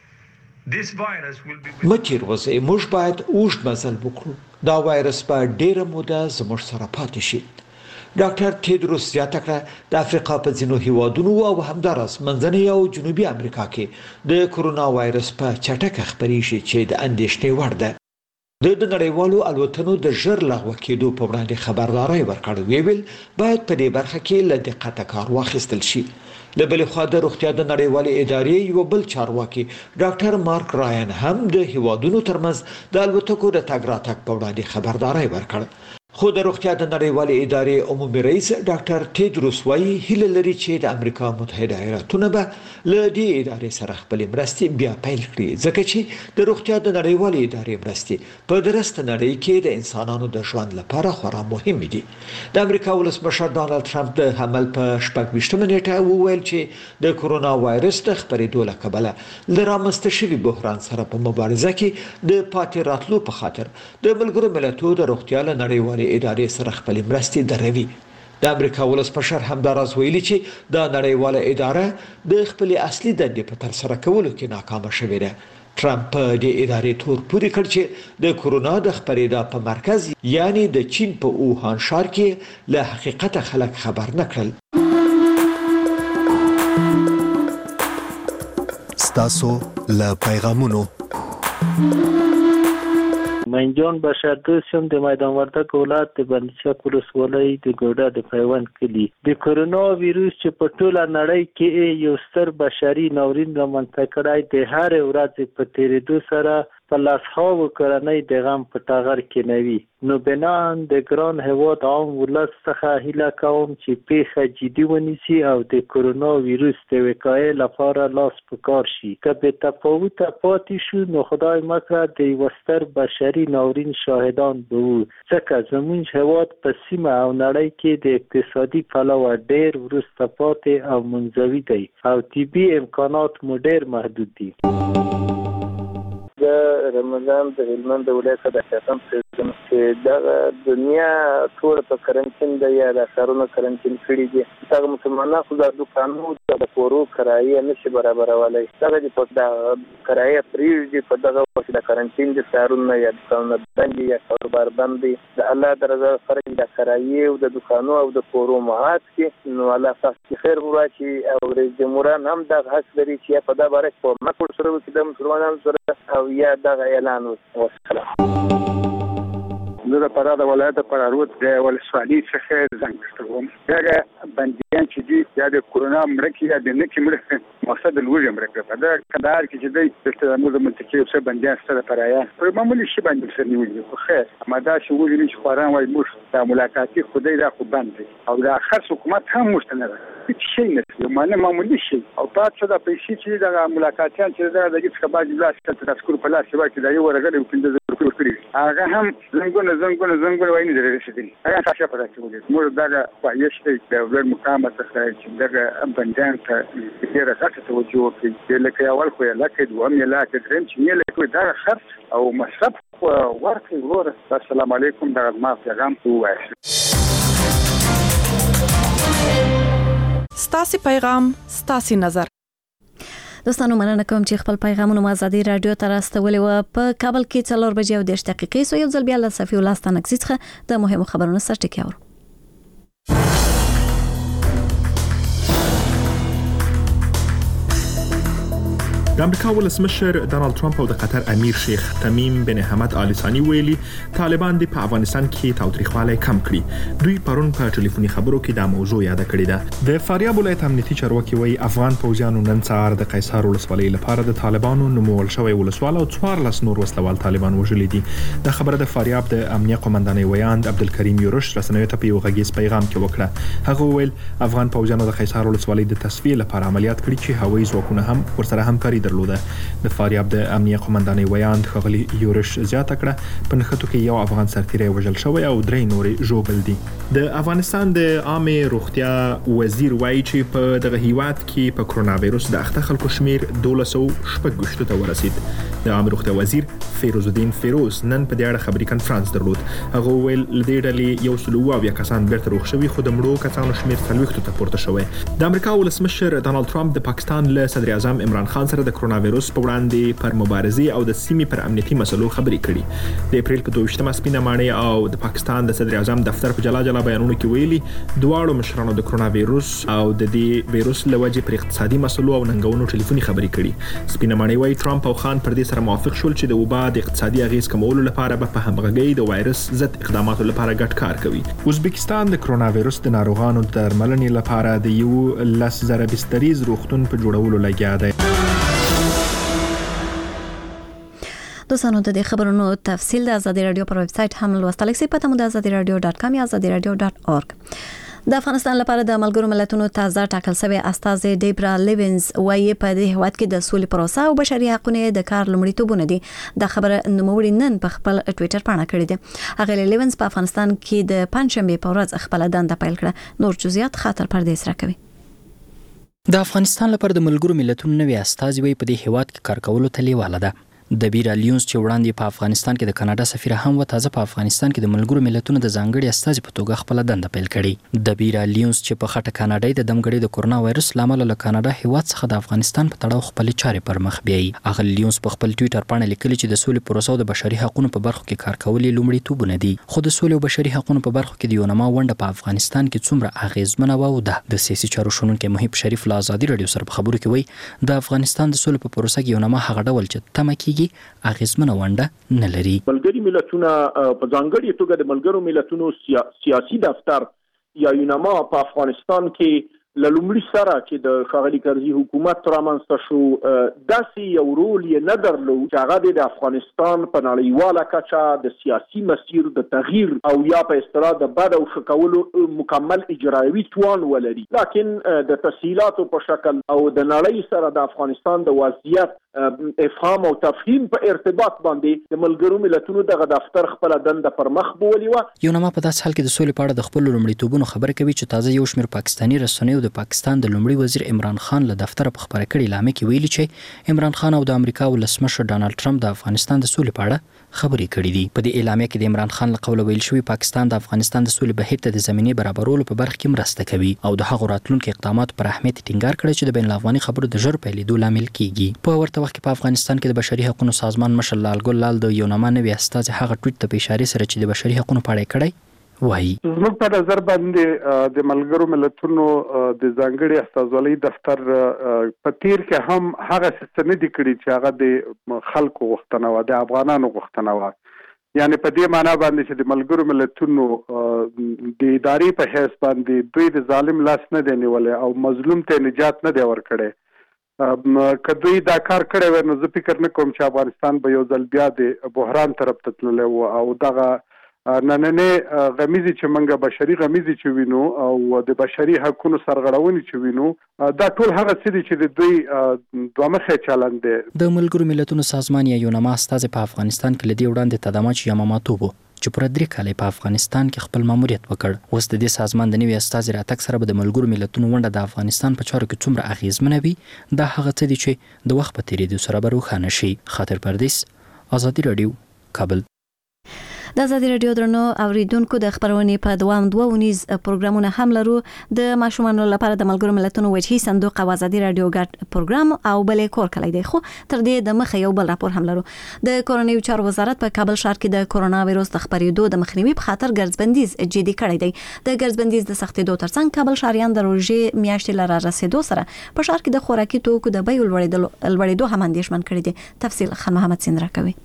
This virus will be مچیر وځي موږ باید اوږد مزل وکړو. دا وایرس په ډیره موده زموږ سره پاتې شي. ډاکټر تیدروس زیاته کړه د افریقا په ځینو هیوادونو او همدارس منځنۍ او جنوبي امریکا کې د کرونا وایرس په چټکه خپرېږي چې د اندېښنې وړ ده. د نړیوالو الوتنو د ژر لغوه کېدو په وړاندې خبرداری ورکړ ویل باید په دې برخه کې له دقت کار واخیستل شي. د بل خوا د روغتیا د نړیوالې ادارې یو بل چارواکي ډاکټر مارک راین هم د هیوادونو ترمنځ د الوتکو د تګ راتګ په وړاندې خبرداری ورکړ. خو د روغتیا د نړیوالې ادارې عمومي رئیس ډاکټر تیدروس وايي هیله لري چې د امریکا متحده ایالاتونه به له دې ادارې سره خپل مرستې بیا پیل کړي ځکه چې د روغتیا د نړیوالې ادارې مرستې په درسته نړۍ کې د انسانانو د ژوند لپاره خورا مهمې دي. د امریکا ولسمشر ډانلډ ټرمپ د حمل په شپږ ویشتمه نیټه وویل چې د کرونا وایرس د خپرېدو له کبله له رامنځته شوي بحران سره په مبارزه کې د پاتې راتلو په خاطر د ملګرو ملتونو د روغتیا له نړیوالې ادارې سره خپل مرستې دروي. د امریکا ولسمشر همداراز ویلي چې دا نړیواله اداره د خپل اصلي دندې په تر سره کولو کې ناکامه شوې ده. ټرمپ د ادارې تور پوري کړ چې د کرونا د خپرېدا په مرکز یعنی د چین په اوهان ښار کې له حقیقت خلک خبر نه کړل. ستاسو له پیغامونو من جان بشردوست یم د میدان وردګ ولایت د بندچک ولسوالۍ د ګوډه د پیوند کلی. د کرونا ویروس چې په ټوله نړۍ کې یو ستر بشري ناورین رامنځته کړی د هر ورځ په تیریدو سره په لسهاوو کورنۍ د غم په ټغر کې نوي. نو بنان د ګران هیواد عام ولس څخه هیله کوم چې پیښه جدي ونیسي او د کرونا ویروس د وقایې لپاره لاس په کار شي. که به تفاوته پاتې شو نو خدای مکړه د یو ستر بشري ناورین شاهدان به وو ځکه زموږ هیواد په سیمه او نړۍ کې د اقتصادي پلوه ډېر وروسته پاتې او منزوي دی او طبي امکانات مو ډېر محدود دي. د رمضان د هلمند ولایت د شاتم سیستم چې د دنیا ټول په کرنټین د یا د ښارونو کرنټین کړي دي. هغه مسلمانانو خو د دوکانونو د کورو کرایه نشي برابرولای. هغه د په کرایه پریږدي په دغه وخت د کرنټین د ښارونو یا د بندي یا کاروبار بندي د الله درزه فرق د کرایه او د دوکانونو او د کورو ماهات کې نو الله تاسو خیر ورچی او رئیس جمهوران هم د حق لري چې په دا باره کې مکو سره چې د مسلمانانو سره او یا دغه اعلان وکړه. زه د فراه د ولایت پرارود د ولسوالۍ څخه زنګ کوم. هغه بندیان چې دي یا د کرونا مړه یا د نکي مړه مقصد لوږه مړه په دا کندهار کې چې دی د موږ منطقې اوسه بندیان سره پرایا په معمولی شي باندې سر نیولې خو خیر اما دا چې وګورئ چې خوران وای موږ د ملاقاتي خدای دا خو بند او د اخر حکومت هم مشتنه هیڅ شي نه معنی معمولی شي او تاسو د پیسې چې د ملاقاتيان چې د دغه څخه باج لاس ته تذکر په لاس کې دا یو ورغلی په دې ذکر کړی هغه هم زنګونه زنګونه زنګونه وایي نه رسیدلی هغه څه په تاسو ولې موږ دغه پایشته د ولر مقام څخه چې دغه بندیان ته ډیره ځکه توجه کوي لکه اول خو لکه دوه مې لکه دریم چې نه لکه دا خرڅ او مصرف ورکړي ورور. السلام علیکم دا ما پیغام وایي. ستاسو پیغام ستاسو نظر. دوستانو مننه کوم چې خپل پیغامونه ما ازادي رادیو ته راستولې و. په کابل کې څلور بجې او دېرش دقیقې سو یو ځل بیا له صفي الله ستانکسي څخه د مهمو خبرونو سرټکی اورو. د امریکا ولسمشر ډانلډ ټرمپ او د قطر امیر شیخ تمیم بن حمد آل ثاني ویلي طالبان د په افغانستان کې تاوتریخوالی کم کړي. دوی پرون په ټلیفوني خبرو کې دا موضوع یاد کړې ده. د فاریاب ولایت امنیتي چارواکي وایي افغان پوځیانو نن سهار د قیصر ولسوالۍ لپاره د طالبانو نومول شوی ولسوال او څوارلس نور وسلوال طالبان وژلي دي. د خبره د فاریاب د امنیه قومندانۍ ویاند عبدالکریم یورش رسنیو ته په یو غږیز پیغام کې وکړه. هغه ویل افغان پوځیانو د قیصر ولسوالۍ د تصفیې لپاره عملیات کړي چې هوایي ځواکونه هم ورسره همکاري درلوده. د فاریاب د امنیه قومندانۍ ویاند ښاغلي یورش زیاته کړه په نښتو کې یو افغان سرتیری وژل شوی او درې نورې ژوبل دي. د افغانستان د عامه روغتیا وزیر وایي چې په دغه هیواد کې په کرونا وایرس د اخته خلکو شمیر دولس سوه شپږ ته ورسید. د عامه روغتیا وزیر فیروز الدین فیروز نن په دې اړه خبري کانفرنس درلود. هغه ویل لدې ډلې یو سل او اویا کسان بیرته روغ شوي خو د مړو کسانو شمیر څلوېښتو ته پورته شوی. د امریکا ولسمشر ډانلډ ټرمپ د پاکستان له صدر اعظم عمران خان سره د کرونا وایرس په وړاندې پر مبارزې او د سیمې پر امنیتي مسلو خبرې کړي. د اپریل په دویشتمه سپینه ماڼۍ او د پاکستان د صدر اعظم دفتر په جلا جلا بیانونو کې ویلي دواړو مشرانو د کرونا وایرس او د دې وایرس له وجې پر اقتصادي مسلو او ننګونو ټلیفوني خبرې کړي. سپینه ماڼۍ وايي ټرمپ او خان پر دې سره موافق شول چې د وبا د اقتصادي اغیز کمولو لپاره به په همغږۍ د وایرس ضد اقداماتو لپاره ګډ کار کوي. ازبکستان د کرونا وایرس د ناروغانو د درملنې لپاره د یو لس زره بستریز روغتون په جوړولو لګیا دی. دوستانو ته د خبرونو تفصیل د آزادي رادیو پر ویب سټ هم لوستل کیږي په تمو د آزادي رادیو ډاټ کام یا آزادي رادیو ډاټ اورګ. د افغانستان لپاره د ملګرو ملتونو تازه ټاکل شوی استازي ډیبرا لیونز وايي په دې هیواد کې د سولې پروسه او بشري حقوقو د کار لومړیتوبونه دي. د خبره نوموړي نن په خپل ټوئیټر باندې کړی دی. هغه لیونز په افغانستان کې د پنځشنبه په ورځ خپل دنده پیل کړه. نور جزئیات خاطر پردیس راکوي. د افغانستان لپاره د ملګرو ملتونو نوی استازي وي په دې هیواد کې کار کولو ته لیواله ده. د بیرا لیونز چې وړاندې په افغانستان کې د کاناډا سفیر هم و تازه په افغانستان کې د ملګرو ملتونو د ځانګړي استازي په توګه خپل دنده پیل کړي. د بیرا لیونز چې په خټه کاناډای د دمګړي د کورونا وایرس لامل له کاناډا هیواد څخه د افغانستان په تړاو خپل چارې پر مخ بیاي. هغه لیونز په خپل ټوئیټر باندې لیکلي چې د سولې پروسه او د بشري حقوقو په برخو کې کار کول لومړیتوبونه دي. خو د سولې او بشري حقوقو په برخو کې د یونما ونډه په افغانستان کې څومره اغیزمنه و او د سیاسي چارو شنونکو محب شریف له آزادي رادیو سره په خبرو کې وایي د افغانستان د سولې په پروسه کې یونما هغه ډول چې تمه کیږي اغیز منه ونډه نه لري. ملګری ملتونه په ځانګړي توګه د ملګرو ملتونو سیاسي دفتر یا یونما په افغانستان کې لومړی سره چې د ښاغلي کرزي حکومت رامنځته شو داسې یو رول یې نه درلود چې هغه د افغانستان په نړیواله کچه د سیاسي مسیر د تغییر او یا په اصطلاح د بد او ښه کولو مکمل اجرایوي توان ولري. لکن د تسهیلاتو په شکل او د نړۍ سره د افغانستان د وضعیت افهام او تفهیم په ارتباط باندې د ملګرو ملتونو دغه دفتر خپل دنده پر مخ بولي و. یونما په داس حال کې د سولې په اړه د خپل لومړیتوبونو خبره کوي چې تازه یو شمېر پاکستاني رسنیو د پاکستان د لومړي وزیر عمران خان له دفتر په خبره کړي اعلان کې ویلي چې عمران خان او د امریکا ولسمشر ډانلډ ټرمپ د افغانستان د سولې په اړه خبرې کړې دي. په دې اعلان کې د عمران خان له قوله ویل شوی پاکستان د افغانستان د سولې بهیر ته د زمینه برابرولو په برخه کې مرسته کوي او د هغو راتلونکو اقداماتو پر اهمیت ټینګار کړی چې د بین الافغاني خبرو د ژر پیلېدو لامل کیږي. په ورته وخت کې په افغانستان کې د بشري حقوقو سازمان مشر لال ګل لال د یونما نوی استازي هغه ټویټ ته په اشاره سره چې د بشري حقوقو په اړه کړی وایي زموږ په نظر باندې د ملګرو ملتونو د ځانګړي استازولۍ دفتر په تیر کې هم هغه څه نه دي کړي چې هغه د خلکو غوښتنه و د افغانانو غوښتنه و. یعنی په دې معنی باندې چې د ملګرو ملتونو د ادارې په حیث باندې دوی د ظالم لاس نه دی نیولې او مظلوم ته نجات نه دی ورکړی. که دوی دا کار کړی وای نو زه فکر نه کوم چې افغانستان به یو ځل بیا د بحران طرف ته تللی و او دغه نننې غمیزي چې منګه بشري غمیزي چې وینو او د بشري حقوقو سرغړونې چې وینو دا ټول هغه څه دي چې د دوی دوه مخه چلند دي. د ملګرو ملتونو سازمان یا یوناما استازي په افغانستان کې لدی وړاندې تدامچ یاماماتوبو چې پر درې کال په افغانستان کې خپل ماموریت وکړ. اوس د دې سازمان د نوي استازي راتګ سره به د ملګرو ملتونو ونډه د افغانستان په چارو کې څومره اغیزمنه وي دا هغه څه دي چې د وخت په تیریدو سره به روښانه شي. خاطر پردیس، آزادي رادیو، کابل. د آزادي رادیو درنو اوریدونکو د خبرونې په دوام دوه ونیز پروګرامونه هم لرو. د ماشومانو لپاره د ملګرو ملتونو وجهي صندوق او آزادي رادیو ګډ پروګرام او بلې کور کلی دی. خو تر دې د مخه یو بل راپور هم لرو. د کورونی چارو وزارت په کابل ښار کې د کورونا وایروس د خپرېدو د مخنیوي په خاطر ګرځبندیز جدي کړی دی. د ګرځبندیز د سختېدو ترڅنګ کابل ښاریان د روژې میاشتې لاره رسیدو سره په ښار کې د خوراکي توکو د بیو لوړېدو هم اندېښمن کړی دي. تفصیل خان محمد سیند راکوي.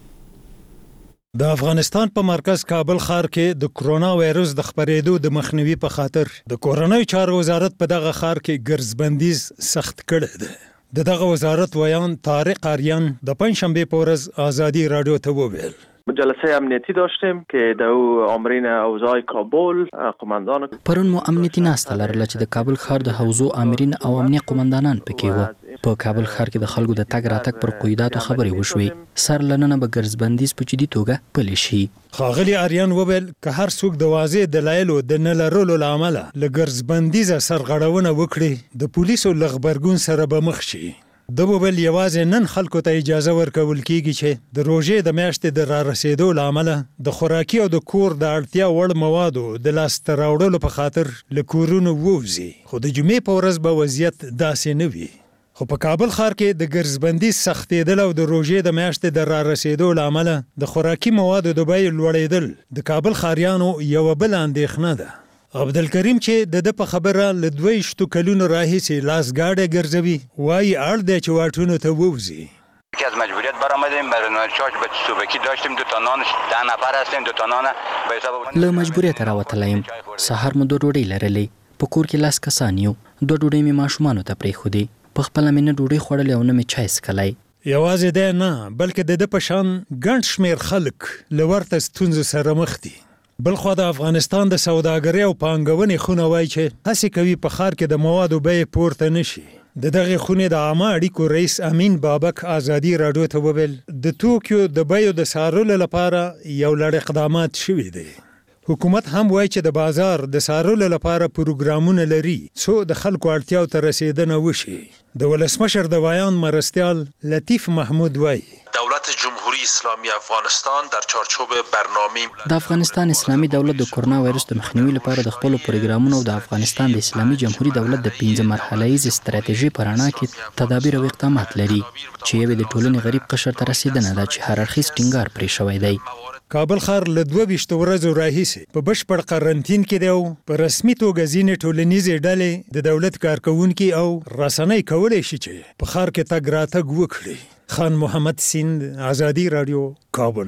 د افغانستان په مرکز کابل ښار کې د کرونا وایروس د خپرېدو د مخنیوي په خاطر د کورونی چارو وزارت په دغه ښار کې ګرځبندیز سخت کړی دی. د دغه وزارت ویان طارق آریان د پنځشنبه په ورځ آزادی رادیو ته وویل جلسه امنیتی داشتیم که در آمرین اوضاع کابل قماندان پرون مو امنیتی ناسته لرله چې د کابل ښار د حوزو آمرین او امنیه قماندانان پکې وو. په کابل ښار کې د خلکو د تګ راتګ پر قیوداتو خبرې وشوې. سر لننه به ګرځبندیز په جدي توګه پلی شي. ښاغلي آریان وویل که هر څوک د واضح دلایلو د نه لرلو له امله له ګرځبندیزه سرغړونه وکړي د پولیسو له غبرګون سره به مخ شي. د وویل یوازې نن خلکو ته اجازه ورکول کیږي چې د روژې د میاشتې د را رسیدو له امله د خوراکي او د کور د اړتیا وړ موادو د لاسته راوړلو په خاطر له کورونو ووځي. خو د جمعې په ورځ به وضعیت داسې نه وي. خو په کابل ښار کې د ګرځبندیز سختېدل او د روژې د میاشتې د را رسیدو له امله د خوراکي موادو د بیې لوړېدل د کابل ښاریانو یوه بله اندېښنه ده. عبدالکریم چې د د په خبره له دویشتو کلونو راهیسې لاسګاډی ګرځوي وایي اړ دی چې واټونو ته ووځي. که از مجبوریت برآمدیم برای چاش به صبحکی داشتیم دو تا نان ده نفر هستیم دو تا نان به حساب له مجبوریت راوتلایم. سهار مو دوه ډوډۍ لرلې. په کور کې لاس کسان یو. دوه ډوډۍ مې ماشومانو ته پرېښودې. په خپله مې نه ډوډۍ خوړلې او نه مې چای څښلی. یوازې دی نه بلکې د ده په شان ګڼ شمېر خلک له ورته ستونزو سره مخ دي. بلخوا د افغانستان د سوداګرۍ او پانګونې خونه وایي چې هڅې کوي په ښار کې د موادو بیې پورته نشي. د دغې خونې د عامه اړیکو رئیس امین بابک آزادي راډیو ته وویل د توکیو د بیو د څارلو لپاره یو لړ اقدامات شوي دي. حکومت هم وایي چې د بازار د څارلو لپاره پروګرامونه لري څو د خلکو اړتیاو ته رسیدنه وشي. د ولسمشر د ویان مرستیال لطیف محمود وایي دولت جمهوری اسلامی افغانستان در چارچوب برنامه د افغانستان اسلامي دولت د کرونا وایروس د مخنیوي لپاره د خپل پروګرامونو او د افغانستان د اسلامي جمهوریت دولت د پنځه مرحله‌ایز استراتیژي په رڼا کې تدابیر او اقدامات لري چې یوه د ټولنې غریب قشر ته رسیدنه ده چې هر اړخیز ټینګار پرې شوی دی. کابل ښار له دوه ویشتو ورځو راهیسې په بشپړ قرنطین کې دی او په رسمي توګه ځینې ټولنیزې ډلې د دولت کارکوونکي او رسنۍ کولی شي چې په ښار کې تګ راتګ وکړي. خان محمد سیند، آزادی رادیو، کابل.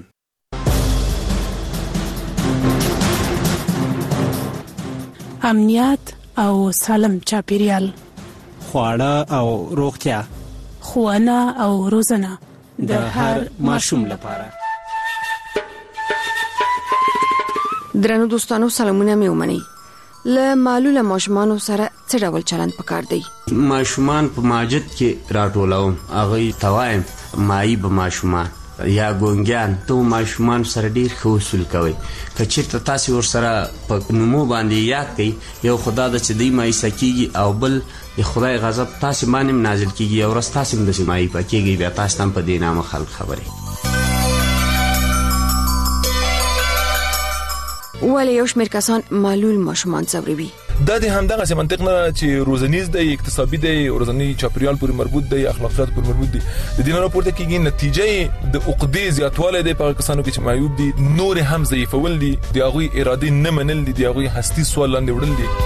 امنیت او سالم چاپیریال، خواړه او روغتیا، ښوونه او روزنه د هر ماشوم لپاره. درنو دوستانو سلامونه مې ومنئ. له معلوله ماشومانو سره څه ډول چلند پکار دی؟ ماشومان په ماجد کې راټولوم، هغوی ته وایم مایي به ماشومان یا ګونګیان ته ماشومان سره ډېر ښه اصول کوئ. که چېرته تاسې ورسره په نومو باندې یاد کړئ یو خدا ده چې دوی مایوسه کېږي او بل د خدای غضب تاسې باندې هم نازل کېږي یو ورځ تاسې هم داسې مایوسه کېږئ بیا تاسې ته هم په دې نامه خلک خبرې. ولې یو شمېر کسان معلول ماشومان ځوروي؟ دا د همدغه منطق نه چې روزنیز دی، اقتصادي دی، روزنی چاپیریال پورې مربوط دی، اخلاقیات پورې مربوط دی. د دې نه راپورته کېږي نتیجه د عقدې زیاتوالی دی په کسانو کې چې معیوب دي، نور هم ضعیفول دي، د هغوی ارادې نه منل دي، د هغوی هستي سوال لاندې وړل دي.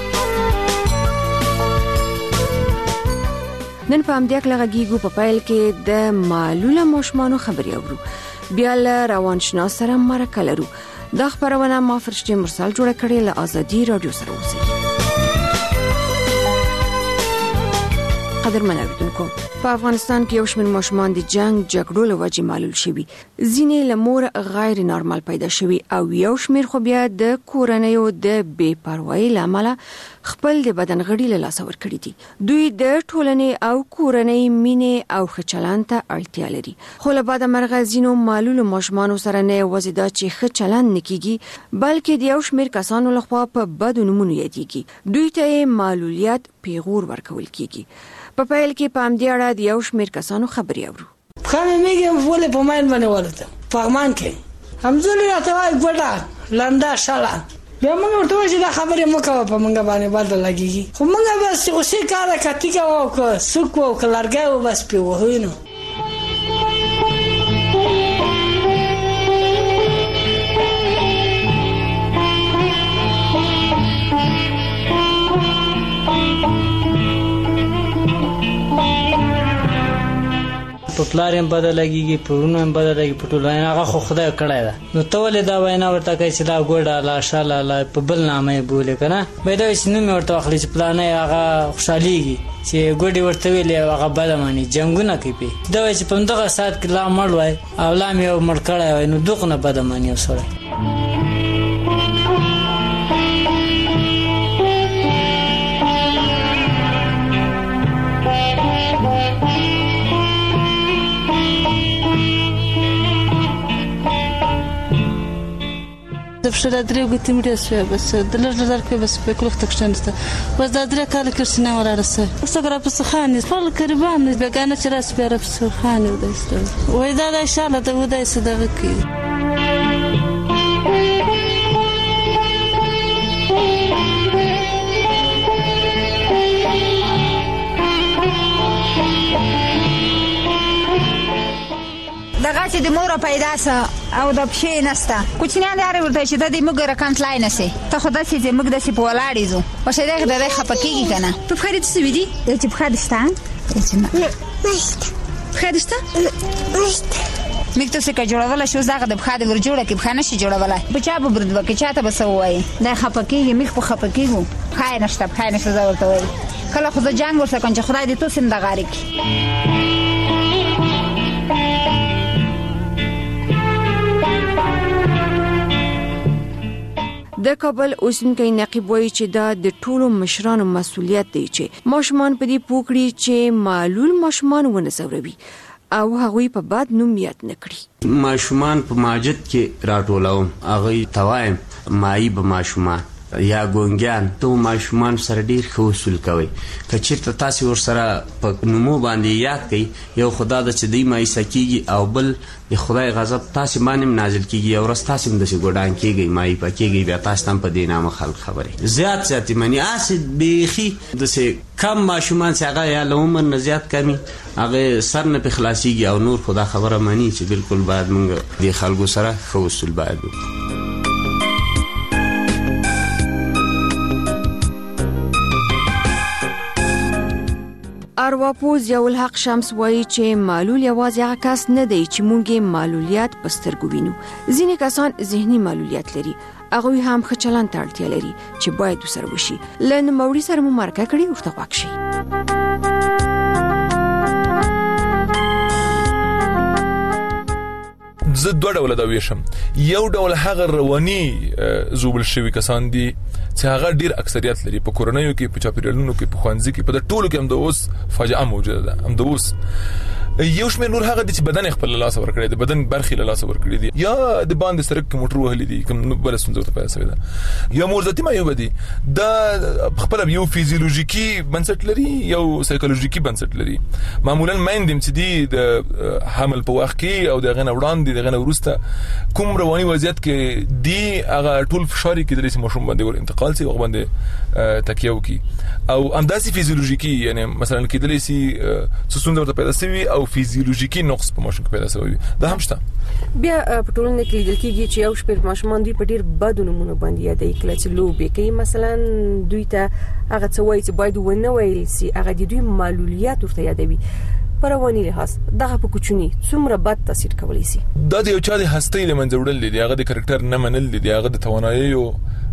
نن په همدې هکله غږیږو په پیل کې د معلوله ماشومانو خبرې اورو. بیا له روانشناس سره مرکه لرو. دا خبرونه ما فرشتي مرسل جوړه کړې له آزادی رادیو سره اوسئ. قدرمن اوریدونکو په افغانستان کې یو شمېر ماشومان د جنگ جګړو له وجې معلول شوي، ځینې له مور غیر نارمل پیدا شوي او یو شمېر خو بیا د کورنیو د بې پروایۍ له امله خپل د بدن غړي له لاسه ورکړي دي. دوی د ټولنې او کورنۍ مینې او ښه چلند ته اړتیا لري، خو له بعده مرغه ځینو معلولو ماشومانو سره نه یوازې دا چې ښه چلند نه کیږي بلکې د یو شمېر کسانو لخوا په بدو نومونو یادېږي. دوی ته یې معلولیت پیغور ورکول کیږي. په پیل کې په همدې اړه د یو شمېر کسانو خبرې اورو. خامې میږم ولې په ماین باندې ولته پغمان کې همزولې راته وایي ګوډه لنډه شاله بیا موږ ورته وایو چې دا خبرې مه کوه په موږ باندې بده لګېږي، خو موږ بس غوسې کاره کتي کوو او که سوک وو او که لرګی وو بس پرې وهو نو. په پلار هم بده لګېږي، په وروڼو هم بده لګي، په ټولو هغه خو خدای کړی ده. نو ته ولې دا وینا ورته کوې چې دا ګوډه لا شاله لا په بل نامه یې بولې که نه؟ باید دا وایي چې نوم یې ورته واخلي چې پلانی هغه خوشحالېږي چې ګوډې ورته ویلې او هغه بده ماني جنګونه کوي پې. دا وایي چې په همدغه ساعت کې لا مړ وای او لا مې یو مړ کړی وای نو دغونه بده ماني یو سړی. Zawsze radrego tym rysuje, bez dlaczego zarkę bez pekluch tak często. Bez dadre kale kirsine wala rasa. Sagra psukhani, fal karban, begana ras biara psukhani udaysto. Wayda da inshallah da udayso da wiki. دغه چې د مور پیدا سه او د پښې نسته کوچنیان لري ورته چې د دې موږ رکانت لای نه سي ته خدای چې موږ د سی په ولاړې زو په شه دغه د خپکیږي کنه په خیر دې څه ودی چې په خیر شته چې نه نشته خیر شته نشته موږ ته څه جوړول شو زغه د بخاده ور جوړه کې بخانه شي جوړوله بچا به برد وکي چاته به سوای د خپکیږي موږ په خپکیږو خیر نشته خیر نشته زه ورته وای کله خو د جنگ ورته کنه خدای دې تو سم د غاری کی د کابل اوسنکی نقیب وایي چې دا د ټولو مشرانو مسؤلیت دی چې ماشومان په دې پوکړي چې معلول ماشومان ونه زوروي او هغوی په بد نوم یاد نه کړي. ماشومان په ماجد کې راټولوم هغوی توایم مایي به ماشومان یا ګونګیان ته ماشومان سره ډیر ښه وصول کوئ که چېرته تاسې ورسره په نومو باندې یاد کوئ یو خدا ده چې دوی مایوسه کېږي او بل د خدای غضب تاسې باندې هم نازل کېږي یو ورځ تاسې هم داسې ګوډان کېږئ مایوپه کېږئ بیا تاسې ته هم په دې نامه خلک خبرې زیات زیات یې مني هسې بیخي داسې کم ماشومان چې هغه یا له عمر نه زیات کمي هغه سر نه پې خلاصېږي او نور خو دا خبره مني چې بلکل باید موږ دې خلکو سره ښه وصول باید وکړو. ارواپوز یو الحق شمس وایي چې معلول یوازې هغه کس نه دی چې موږ یې معلولیت په سترګو وینو. ځینې کسان ذهني معلولیت لري هغوی هم ښه چلند ته اړتیا لري چې باید ورسره وشي. له نوموړي سره مو مرکه کړې ورته غوږ شئ. زه دوه ډوله دا ویشم. یو ډول هغه رواني زوبل شوي کسان دي چې هغه ډیر اکثریت لري په کورنیو کې په چاپیریالونو کې په ښوونځي کې په ټولو کې هم د اوس فاجعه موجوده ده. هم د اوس یو شمېر نور هغه دي چې بدن خپل له لاسه ورکړی دی بدن برخې له لاسه ورکړي دي یا د باندې سړک کې موټر وهلي دي کوم بله ستونزه ورته پیدا شوې ده یا مورځتي معیوبه دي. دا خپله یو فیزیولوژیکي بنسټ لري یو سایکولوژیکي بنسټ لري. معمولا میندې چې دي د حمل په وخت کې او د هغې نه وړاندې د هغې نه وروسته کوم رواني وضعیت کې دي هغه ټول فشار یې کېدلی شي ماشوم باندې ور انتقال شي هغه باندې تکیه وکړي او همداسې فیزیولوژیکي یعنی مثلا کېدلی شي څه ستونزه ورته پیدا شوي او فیزیولوژیکي نقص په ماشوم کې پیدا شوی دا هم شته. بیا په ټولنه کې لیدل کېږي چې یو شمېر ماشومان دوی په ډېر بدو نومونو باندې یادوي کله چې لوبې کوي مثلا دوی ته هغه څه وایي چې باید ونه ویل شي هغه د دوی معلولیت ورته یادوي. په رواني لحاظ دغه په کوچني څومره بد تاثیر کولی شي. دا د یو چا د هستۍ له منځه وړل دي هغه د کرکټر نه منل دي هغه د تواناییو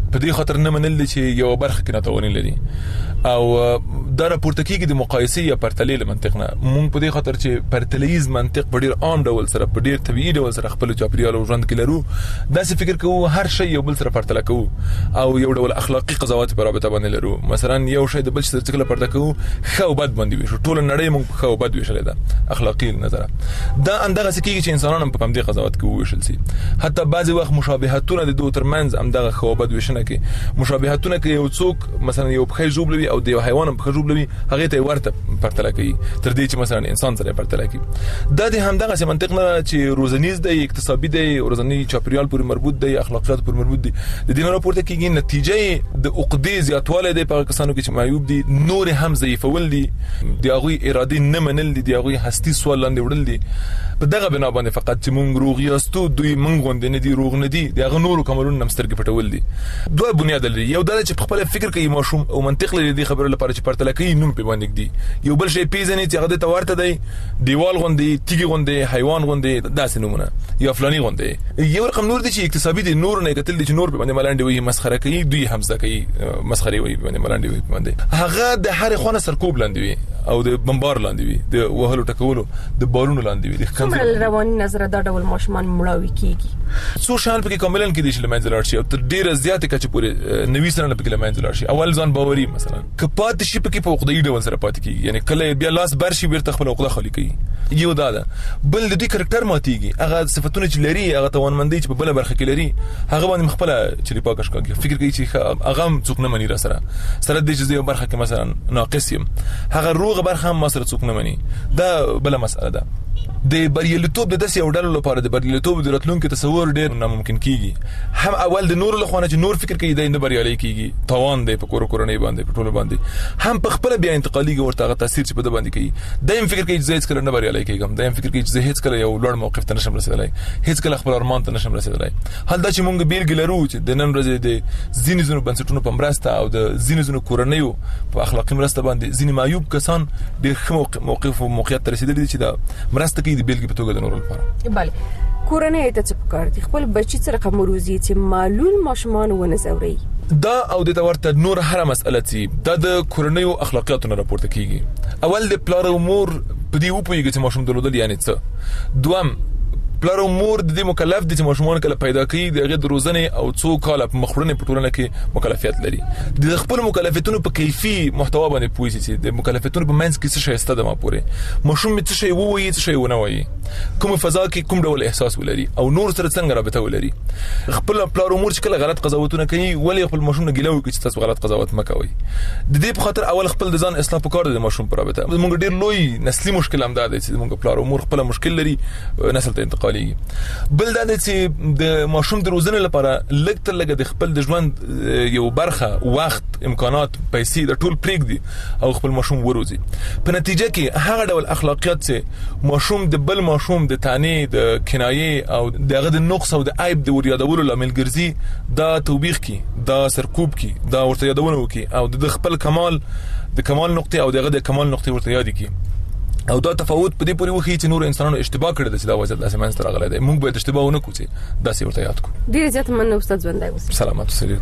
په دې خاطر نه منل چې یو برخه کې ناتواني لري او دا راپورته کیږي د مقایسې یا پرتلې منطق نه. مونږ په دې خاطر چې پرتلیز منطق په ډیر عام ډول سره په ډیر طبيعي ډول سره خپل چاپیریال او ژوند کې لرو، دا څه فکر کوو هر شی یو بل سره پرتله کوو او یو ډول اخلاقی قضاوت په رابطه باندې لرو. مثلا یو شی د بل شي سره پرتله کوو ښه او بد باندې وي، ټول نړۍ مونږ ښه او بد ویشل ده اخلاقی نظر. دا اندغه څه کیږي چې انسانان په دې قضاوت کوي ویشل سي. حتی بعضی وخت مشابهتونه د دوه ترمنځ اندغه ښه او بد ویشنه کې مشابهتونه کې یو څوک مثلا یو بخې جوړوي او د یو حیوان په جوړوي هغه ته ورته پرتله کوي تر دې چې مثلا انسان سره پرتله کوي. دا د همدغه څه منطق نه چې روزنیز دی، اقتصادي دی، روزنی چاپیریال پورې مربوط دی، اخلاقیات پورې مربوط دی. د دې نه راپورته کیږي نتیجه د عقدې زیاتواله دی په کسانو کې چې معیوب دي، نور هم ضعیفول دي، د هغه اراده نه منل دي، د هغه هستی سوال لاندې وړل دي. په دغه بنا باندې فقط چې مونږ روغ یاستو دوی مونږ غوندې نه دي، روغ نه دي، د هغه نورو کمالونو نمسترګې پټول دي. دوه بنیاد لري، یو دا چې خپل فکر کوي ماشوم او منطق لري د خبرو لپاره چې پرتله کوي نوم په باندې دي، یو بل شی پیژني چې هغه ته ورته دی، دیوال غوندې، تیګي غوندې، حیوان غوندې، داسې نمونه یا فلاني غوندې. یو رقم نور دي چې اقتصادي دي، نور نه کتل دي چې نور په باندې ملاندې وي، مسخره کوي، دوی هم ځکه کوي مسخره وي په باندې ملاندې وي په باندې. هغه د هر خونه سرکوب لاندې وي او د بمبار لاندې وي، د وهلو ټکولو د بارونو لاندې وي. د خپل رواني نظر دا ډول ماشومان مړاوي کیږي. څو شان پکې کوملن کې دي چې لمنځه لاړ شي او تر ډیره زیاته کچې پورې نوي سره پکې لمنځه لاړ شي. اول ځان باوري مثلا کپات شي پکې په عقدې ډول سره پاتې کیږي، یعنی کله بیا لاس برشي بیرته خپل عقده خالي کوي. یو دا ده. بل د دې کریکټر ماتيږي، هغه صفاتونه چې لري، هغه توانمندي چې په بل برخه کې لري، هغه باندې خپل چې پاکش کوي، فکر کوي چې هغه څوک نه مني را سره سره د جزئي برخه کې مثلا ناقص یم، هغه روغه برخه هم سره څوک نه مني. دا بل مسأله ده. د بریالیتوب د داسې یو ډول لپاره د بریالیتوب د راتلونکو تصور ډیر ناممکن کیږي. هم اول د نور له خوا چې نور فکر کوي د نه بریالي کیږي، توان دی په کور کورنۍ باندې په ټولو باندې، هم په خپل بیا انتقالي ورته هغه تاثیر چې په د باندې کوي. دایم فکر کوي چې هیڅ کله نه بریالي کیږم، دایم فکر کوي چې هیڅ کله یو لوړ موقف ته نشم رسیدلای، هیڅ کله خپل ارمان ته نشم رسیدلای. حال دا چې مونږ بیل ګلرو چې د نن ورځې د ځینې زونو بنسټونو په مرسته او د ځینې زونو کورنۍ په اخلاقی مرسته باندې ځینې معیوب کسان ډیر ښه موقف او موقعیت ته رسیدلي چې دا مرسته کوي د بیلګې په توګه د نورو لپاره. بله کورنۍ ته څه پکار دي خپل بچی سره کوم روزي چې معلول ماشومان ونه زوري. دا او د تورته نور هر مسأله چې دا د کورنۍ اخلاقیاتو نه راپورته کیږي. اول د پلار امور په دې وپویږي چې ماشوم درلودل یعنی څه. دوم پلار امور د دې مکلف دي چې ماشومان کله پیدا کوي د غیر روزنه او څو کاله په مخورنه په ټولنه کې مکلفیت لري. د خپل مکلفیتونو په کیفي محتوا باندې پوي چې د مکلفیتونو په منځ کې څه شی ستده ما پوره ماشوم څه شی ووي څه شی ونه وایي، کوم فضا کې کوم ډول احساس ولري او نور سره څنګه رابطه ولري. خپل پلار امور چې کله غلط قضاوتونه کوي ولی خپل ماشوم نه ګیلو کوي چې تاسو غلط قضاوت مکوئ. د دې په خاطر اول خپل د ځان اصلاح وکړئ د ماشوم پر رابطه. موږ ډیر لوی نسلي مشکل هم ده چې موږ پلار امور خپل مشکل لري نسل ته انتقالي. بل دا چې د ماشوم د روزنې لپاره لږ تر لږه د خپل د ژوند یو برخه وخت امکانات پیسې د ټول پریږدي او خپل ماشوم وروزي. په نتیجه کې هغه ډول اخلاقیات چې ماشوم د بل ماشوم د تانې د کنایې او دغه د نقص او د عیب د وریادولو لامل ګرځي، دا توبېخ کی، دا سرکوب کی، دا ورته یادونه وکي او د خپل کمال د کمال نقطه او دغه د کمال نقطه ورته یاد کی. او دا تفاوت په دې پورې وخی چې نور انسانانو اشتباه کړی د دا وجه د اسمان ستر غلې ده. موږ به اشتباه ونه کوو چې دا سی ورته یاد کو. ډیر زیات مننه استاد ژوندای اوسئ. سلامات اوسئ.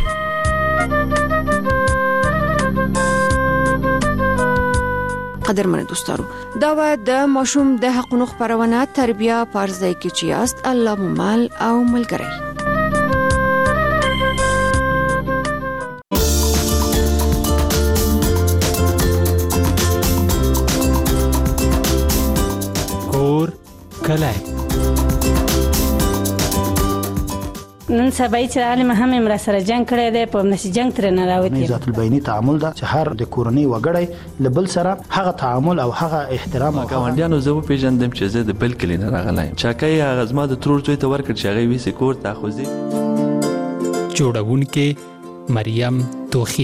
قدرمن دوستانو دا و د ماشوم د حقوقو خبرونه تربیه پارځای کې چې است الله ممال او ملګری. کلای نن سبا چې عالم هم امر سره جنگ کړی دی په نشي جنگ تر نه راوتی. ذات البینی تعامل دا چې هر د کورنۍ وګړي لبل سره هغه تعامل او هغه احترام او ګاونډیانو زه په پیژندم چې زه د بل کلی نه راغلایم. چاکای هغه زما د ترور څوی ته ورکړ چې هغه وی سکور تاخذي. جوړونکې مریم توخی.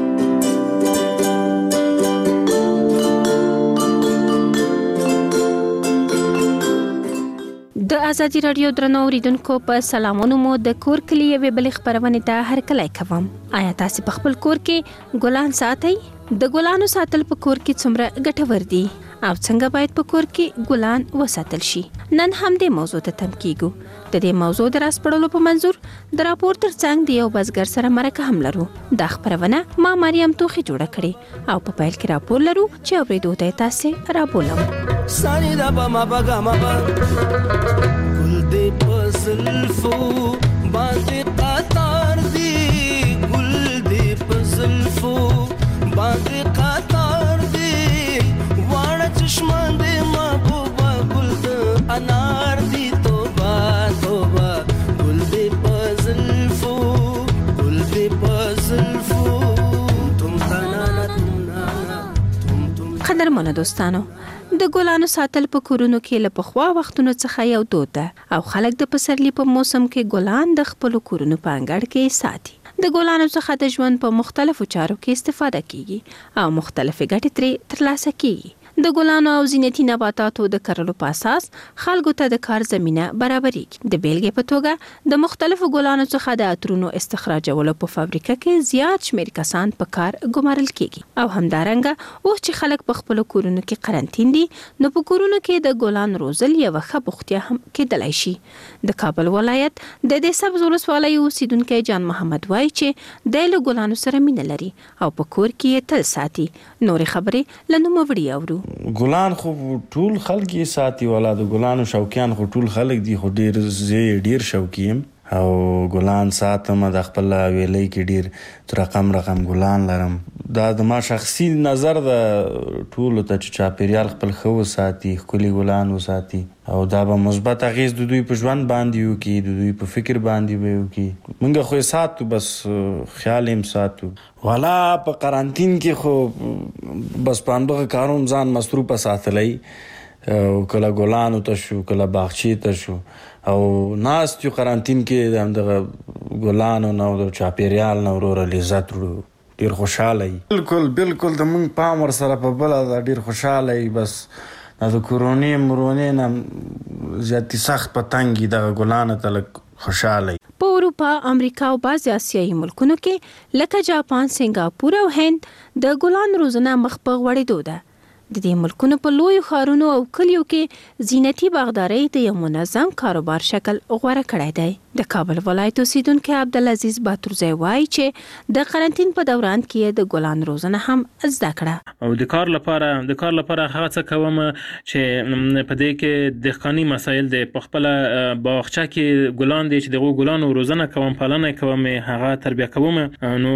د ازادي رادیو درنو اوریدونکو په سلامونو مو د کور کلی یوې بل خبرونه ته هر کله کوم. آیا تاسو په خپل کور کې ګلان ساتئ؟ د ګلانو ساتل په کور کې څومره ګټور دي او څنګه باید په کور کې ګلان وساتل شي؟ نن هم دې موضوع ته تم کیږو. د دې موضوع د راس پړلو په منظور د راپور ترڅنګ د یو بزګر سره مرکه هم لرو. دا خبرونه ما مریم توخی جوړه کړې او په پیل کې راپور لرو چې اورېدو ته تاسو رابولم. سانی دا با ما بغا ما با گل دی پزلفو باندې قطار دی گل دی پزلفو باندې قطار دی واړه چشمان دی محبوبا گل د انار دی توبه توبه گل دی پزلفو گل دی پزلفو تم تنانا تنانا قدرمنو دوستانو، د ګلانو ساتل په کورونو کې له پخوا وختونو څخه یو دود ده او خلک د پسرلي په موسم کې ګلان د خپل کورونو په انګړ کې ساتي. د ګلانو څخه د ژوند په مختلفو چارو کې استفاده کیږي او مختلفې ګټې ترې ترلاسه کیږي. د ګلانو او زینتي نباتاتو د کرلو په اساس خلکو ته د کار زمينه برابرېږي. د بیلګې په توګه د مختلفو ګلانو څخه د عطرونو استخراجولو په فابریکه کې زیات شمېر کسان په کار ګمارل کیږي او همدارنګه اوس چې خلک په خپل کورونو کې قرنټین دي نو په کورونو کې د ګلان روزل یو ښه بوختیا هم کېدلای شي. د کابل ولایت د دې سبز ولسوالۍ اوسیدونکی جان محمد وایي چې د له ګلانو سره مینه لري او په کور کې یې تل ساتي. نورې خبرې له نوموړي اورو. ګلان خو ټول خلک یې ساتي، والا د ګلانو شوقیان خو ټول خلک دي، خو ډیر زه ډیر شوقي یم او ګلان ساتم. د خپل ویلې کې ډیر رقم رقم ګلان لرم. دا د ما شخصي نظر د ټولو ته چې چاپیریال خپل خو ساتي، ښکلي ګلان وساتي او دا به مثبت اغیز د دوی په ژوند باندې وکړي، د دوی په فکر باندې به وکړي. موږ خو یې ساتو، بس خیال یې ساتو. والا په قرنټین کې خو بس په همدغه کارونو ځان مصروفه ساتلی، کله ګلانو ته شو، کله باغچې ته شو او ناست یو قرنټین کې د همدغه ګلانو نه او د چاپیریال نه وروره لذت وړو، ډېر خوشحاله یي. بالکل بالکل د موږ پام ورسره په بله ده، ډېر خوشحاله یي. بس د کورونې مرونې نه زیاتې سخت په تنګ یي، دغه ګلانو ته لږ خوشحاله یي. په اروپا، امریکا او بعضې اسیایي ملکونو کې لکه جاپان، سنګاپور او هند د ګلانو روزنه مخ په غوړېدو ده. د دې ملکونو په لویو ښارونو او کلیو کې زینتي باغدارۍ د یو منظم کاروبار شکل غوره کړی دی. د کابل ولایت اوسیدونکی عبدالعزیز باتورزی وایي چې د قرنټین په دوران کې د ګلان روزنه هم زده کړه او د کار لپاره د کار لپاره هغه څه کوم چې په دې کې دهقاني مسایل د خپل باغچه کې ګلان دي چې دغه ګلانو روزنه کوم، پالنه کوم، هغه تربیه کوم. نو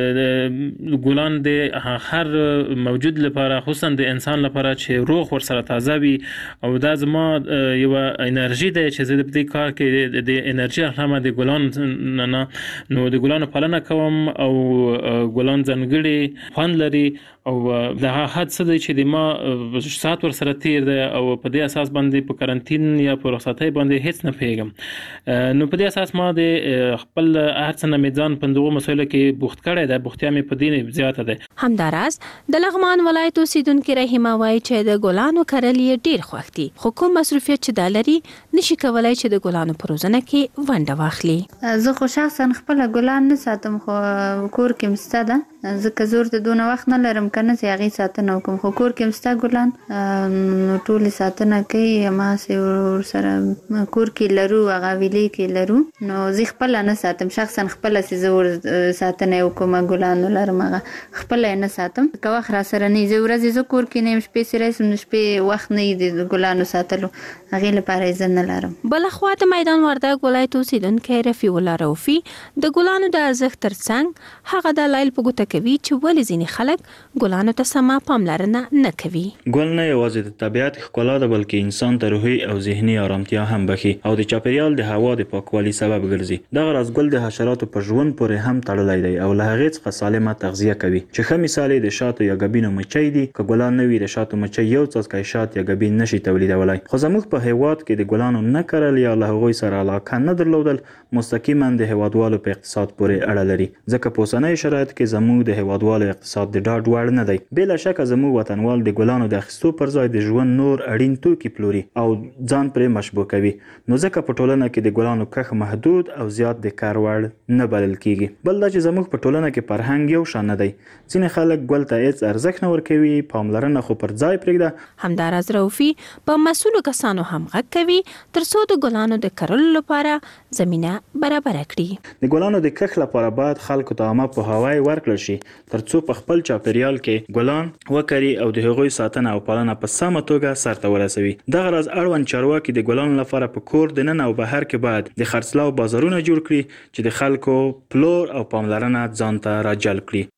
ګلان د هر موجود لپاره، خصوصا د انسان لپاره چې روغ ورسره تازه وي او دا زما یو انرژي ده چې زه د دې کار کې د انرژي اخلم د ګلان نه. نو د ګلانو پالنه کوم او ګلان ځانګړي خوند لري او دغه حد څه دی چې د ما ساعت ورسره تیر ده او په دې اساس باندې په قرنټین یا په رخصتۍ باندې هیڅ نه پیږم. نو په دې اساس ما د خپل هر څه نه میدان په دغه مسایلو کې بوخت کړی ده، بوختیا مې په دې زیاته ده. همداراز د لغمان ولایت اوسیدونکي رحیمه وایي چې د ګلانو کرل یې ډیر خوښ دي، خو کوم مصروفیت چې دا لري نشي کولای چې د ګلانو په روزنه کې ونډه واخلي. زه خو شخصا خپل ګلان نه ساتم، خو کور کې مسته ده، ځکه زور ته دونه وخت نه لرم کنه چې هغې ساتنه وکړم. خو کور کې مسته ګلان ټولې ساتنه کوي، هماسې ورسره کور کې لرو، هغه ویلې کې لرو. نو زه خپله نه ساتم، شخصا خپله چې زه ور ساتنه یې وکړم ګلانو لرم، هغه خپله یې نه ساتم. که وخت را سره نه وي، زه ورځې زه کور کې نه یم، شپې چې راسم نو شپې وخت نه وي د ګلانو ساتلو، هغې لپاره یې زه نه لرم. بله خوا د میدان وردګ ولایت اوسیدونکی رفیع الله روفي د ګلانو د ارزښت ترڅنګ هغه دلایل په ګوته کوي چې ولې ځینې خلک ګلانو ته سمه پاملرنه نه کوي. ګل نه یوازې د طبیعت ښکلا ده بلکې انسان ته روحي او ذهني آرامتیا هم بخي او د چاپیریال د هوا د پاکوالي سبب ګرځي. دغه راز ګل د حشراتو په ژوند پورې هم تړلی دی او له هغې څخه سالمه تغذیه کوي چې ښه مثال یې د شاتو یا ګبینو مچۍ دي. که ګلان نه وي د شاتو مچۍ یو څاڅکی شات یا ګبین نشي تولیدولی. خو زموږ په هیواد کې د ګلانو نه کرل یا له هغوی سره علاقه نه درلودل مستقیما د هیوادوالو په اقتصاد پورې اړه لري، ځکه په اوسنیو شرایطو کې زموږ د هیوادوالو اقتصاد د ډاډ وړ نه دی. بلا شک زموږ وطنوال د ګلانو د اخیستو پر ځای د ژوند نور اړین توکي پلوري او ځان پرې مشبوه کوي. نو ځکه په ټولنه کې د ګلانو کښ محدود او زیات د کار وړ نه بلل کیږي. بل دا چې زموږ په ټولنه کې فرهنګ یو شان نه دی. ځینې خلک ګل ته هیڅ ارزښت نه ورکوي، پاملرنه خو پر ځای پرېږده. همداراز رؤفي په مسؤلو کسانو هم غږ کوي ترڅو د ګلانو د کرلو لپاره زمينه برابر کړي. د ګلانو د کښ لپاره باید خلکو ته عامه پوهاوی ورکړل شي ترڅو په خپل چاپیریال کې ګلان وکري او د هغوی ساتنه او پالنه په سمه توګه سرته ورسوي. دغه راز اړوند چارواکي د ګلانو لپاره په کور د نن او بهر کې باید د خرڅلاو بازارونه جوړ کړي چې د خلکو پلور او پاملرنه ځان ته راجلب کړي.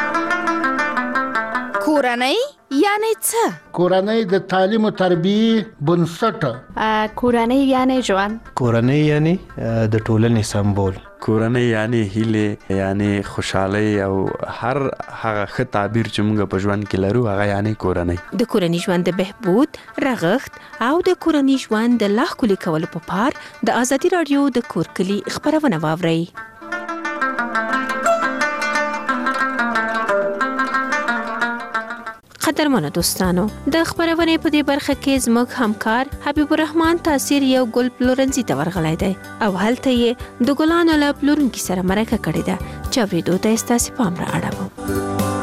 کورنۍ یعنی څه؟ کورنۍ د تعلیم او تربیه بنسټ. کورنۍ یعنی ژوند. کورنۍ یعنی د ټولنې سمبول. کورنۍ یعنی هیله، یعنی خوشحالي او هر هغه ښه تعبیر چې موږ په ژوند کې لرو هغه یعنی کورنۍ. د کورنۍ ژوند د بهبود، رغښت او د کورنۍ ژوند د لا ښکلي کولو په پار د ازادي رادیو د کور کلی خبرونه واورئ. قدرمنو دوستانو، د خبرونې په دې برخه کې زموږ همکار حبیب الرحمن تاثیر یو ګل پلورنځي ته ورغلی دی او هلته یې د ګلانو له پلورونکي سره مرکه کړې ده چې اورېدو ته یې ستاسې پام را اړوم.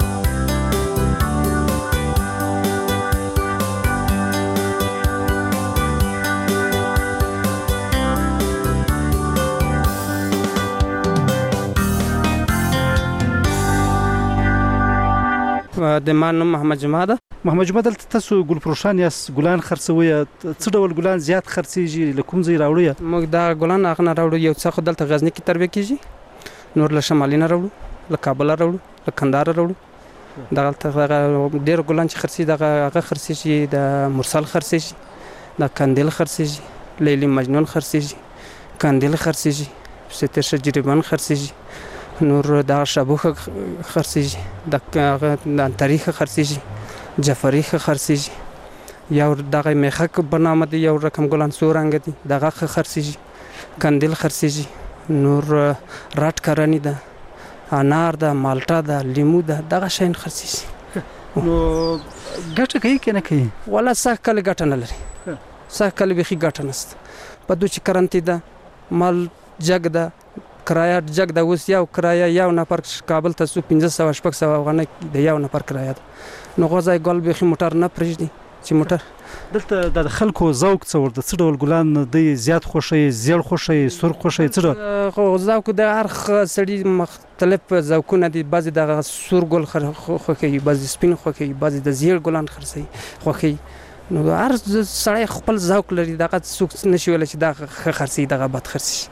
د ما نوم محمد جمعه ده. محمد جمعه دلته تاسو ګل فروشان یاست، ګلان خرڅوي. څه ډول ګلان زیات خرڅيږي؟ له کوم ځای راوړي؟ موږ دا ګلان هغه نه راوړو، یو څه خو دلته غزنی کې تربیه کیږي، نور له شمالي نه راوړو، له کابل راوړو، له کندهار راوړو. دغه ډېر ګلان چې خرڅي دغه هغه خرڅيږي، د مرسل خرڅيږي، د کندل خرڅيږي، لیلی مجنون خرڅيږي، کندل خرڅيږي، ستر شجریبان خرڅيږي، نور دا شابوخه خرڅيږي، د تاریخ خرڅيږي، جعفری خرڅيږي، یو دغه میخک بنامه دی، یو رقم ګلان سور رنگ دي دغه خرڅيږي، کندل خرڅيږي، نور راټ کرانی ده، انار ده، مالټا ده، لیمو ده، دغه شین خرڅيږي. نو ګټه کوي کنه کوي؟ ولا څه کله ګټه نه لري، څه کله به ګټه نشته. په دوی چې کرنتی ده، مال جګ ده، کرایه جګ د اوس یو کرایه یو نفر کابل ته سو پنځه سوه شپږ سوه افغانۍ د یو نفر کرایه ده. نو غوځای ګل بیخي موټر نه پرېږدي چې موټر دلته د خلکو ذوق څه ورته څه ډول ګلان دی زیات خوښي، زیړ خوښي، سرخ خوښي، څه ډول؟ خو ذوق د هر سړي مختلف ذوقونه دي. بعضې د سور ګل خوښوي، بعضې سپین خوښوي، بعضې د زیړ ګلان خوښوي. نو هر سړی خپل ذوق لري، دغه څوک نشي ویلی چې دا ښه خرڅي دغه بد خرڅي.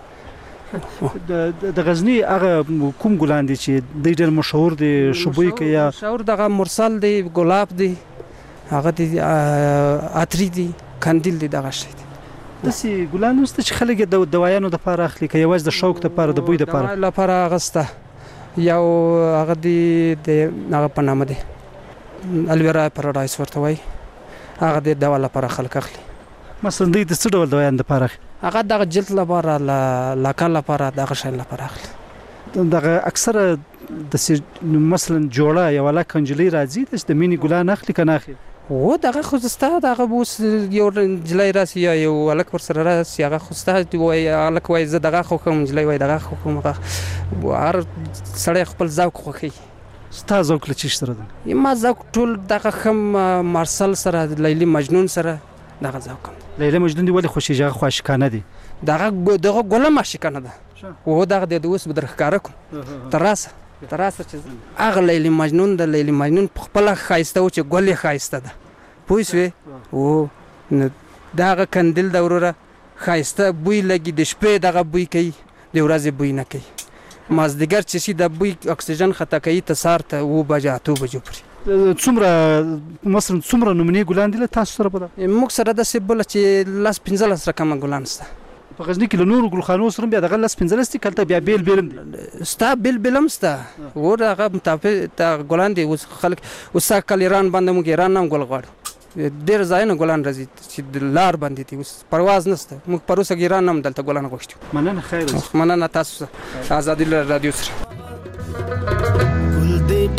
د غزنی هغه کوم ګلان دي چې د ډېر مشهور دي؟ شبوي کې یا مشهور دغه مرسل دی، ګلاب دی، هغه دی عطري دی، کندل دی، دغه شی دی. داسې ګلان نشته چې خلک د دوايانو دپاره اخلي که یوازې د شوق دپاره، د بوی دپاره؟ د لپاره اغسته یو هغه دی د هغه په نامه دی الویرا پاراډایس ورته وایي، هغه د دوا لپاره خلک اخلي. مثلا دوی د څه ډول دوايان دپاره اخلي؟ هغه دغه جلد لپاره، لاکه لپاره، دغه شی لپاره اخلي. دغه اکثره د مثلا جوړه یو لکه نجلۍ راځي چې د مینې ګلان اخلي که نه اخلي؟ و دغه خو ستا دغه اوس یو نجلۍ راسي یا یو هلک ورسره راسي، هغه خو ستا وایي هلک وایي زه دغه خوښوم، نجلۍ وایي دغه خوښوم. هر سړی خپل ذوق خوښوي. ستا ذوق له چیش سره دی؟ ما ذوق ټول دغه ښه مارسل سره، لیلی مجنون سره دغه ذوق. لیلی مجنون دی ولې خوښیږي؟ هغه خو عاشقانه دی. دغه دغه ګلم عاشقانه ده، و دغه د اوس به در ښکاره کړو. تر راسه تر راسه چې هغه لیلی مجنون د لیلی مجنون په خپله ښایسته و چې ګل یې ښایسته ده، پوه شوې؟ و دغه کندل د وروره ښایسته بوی لګي، د شپې دغه بوی کوي، د ورځې بوی نه کوي. مازدیګر چې شي د بوی اکسیجن خطا کوي ته سهار ته اوه بجې اتو بجو پورې. څومره مثلا څومره نمونې ګلان دي له تاسو سره؟ په موږ سره داسې بله چې لس پنځلس رقمه ګلان شته. په غزني کې له نورو ګلخانو سره بیا دغه لس پنځلس دي، کلته بیا بیل بیل هم دي؟ ستا بیل بیل هم شته، اور هغه متفاوت ګلان دي. اوس خلک اوس کله ایران باندې موږ ایران هم ګل غواړو، ډېر ځایونه ګلان راځي چې د لار باندې دي، اوس پرواز نشته. موږ پروسه ایران هم دلته ګلان غوښتو. مننه، خیر مننه تاسو ازادي رادیو سره. ګل دې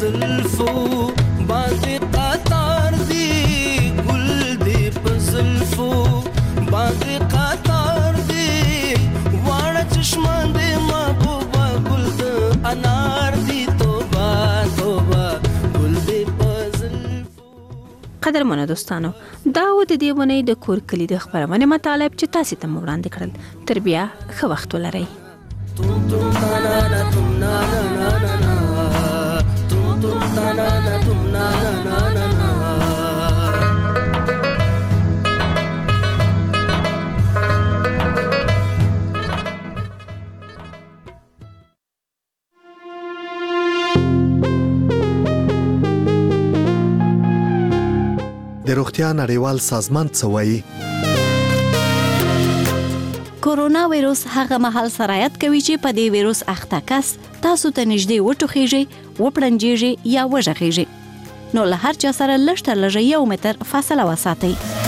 زلفو باندې قطار دی ګل دی په زلفو باندې قطار دی واړه چشمان دی محبوبه ګل د انار دی توبه توبه ګل دی په زلفو. قدرمنو دوستانو دا و د دې ونې د کور کلی د خبرونه مطالب چې تاسو ته وړاندې کړل. تر بیا ښه وخت ولرئ. tum tum na na na tum na na na na na tum tum na na na tum na na na na na. د روغتیا نړیوال سازمان څه وایي؟ کورونا وایروس هغه مهال سرایت کوي چې په دې وایروس اخته کس تاسو ته نږدې وټوخیږي، وپړنجیږي یا وژغیږي. نو له هر چا سره لږ تر لږه یو متر فاصله وساتئ.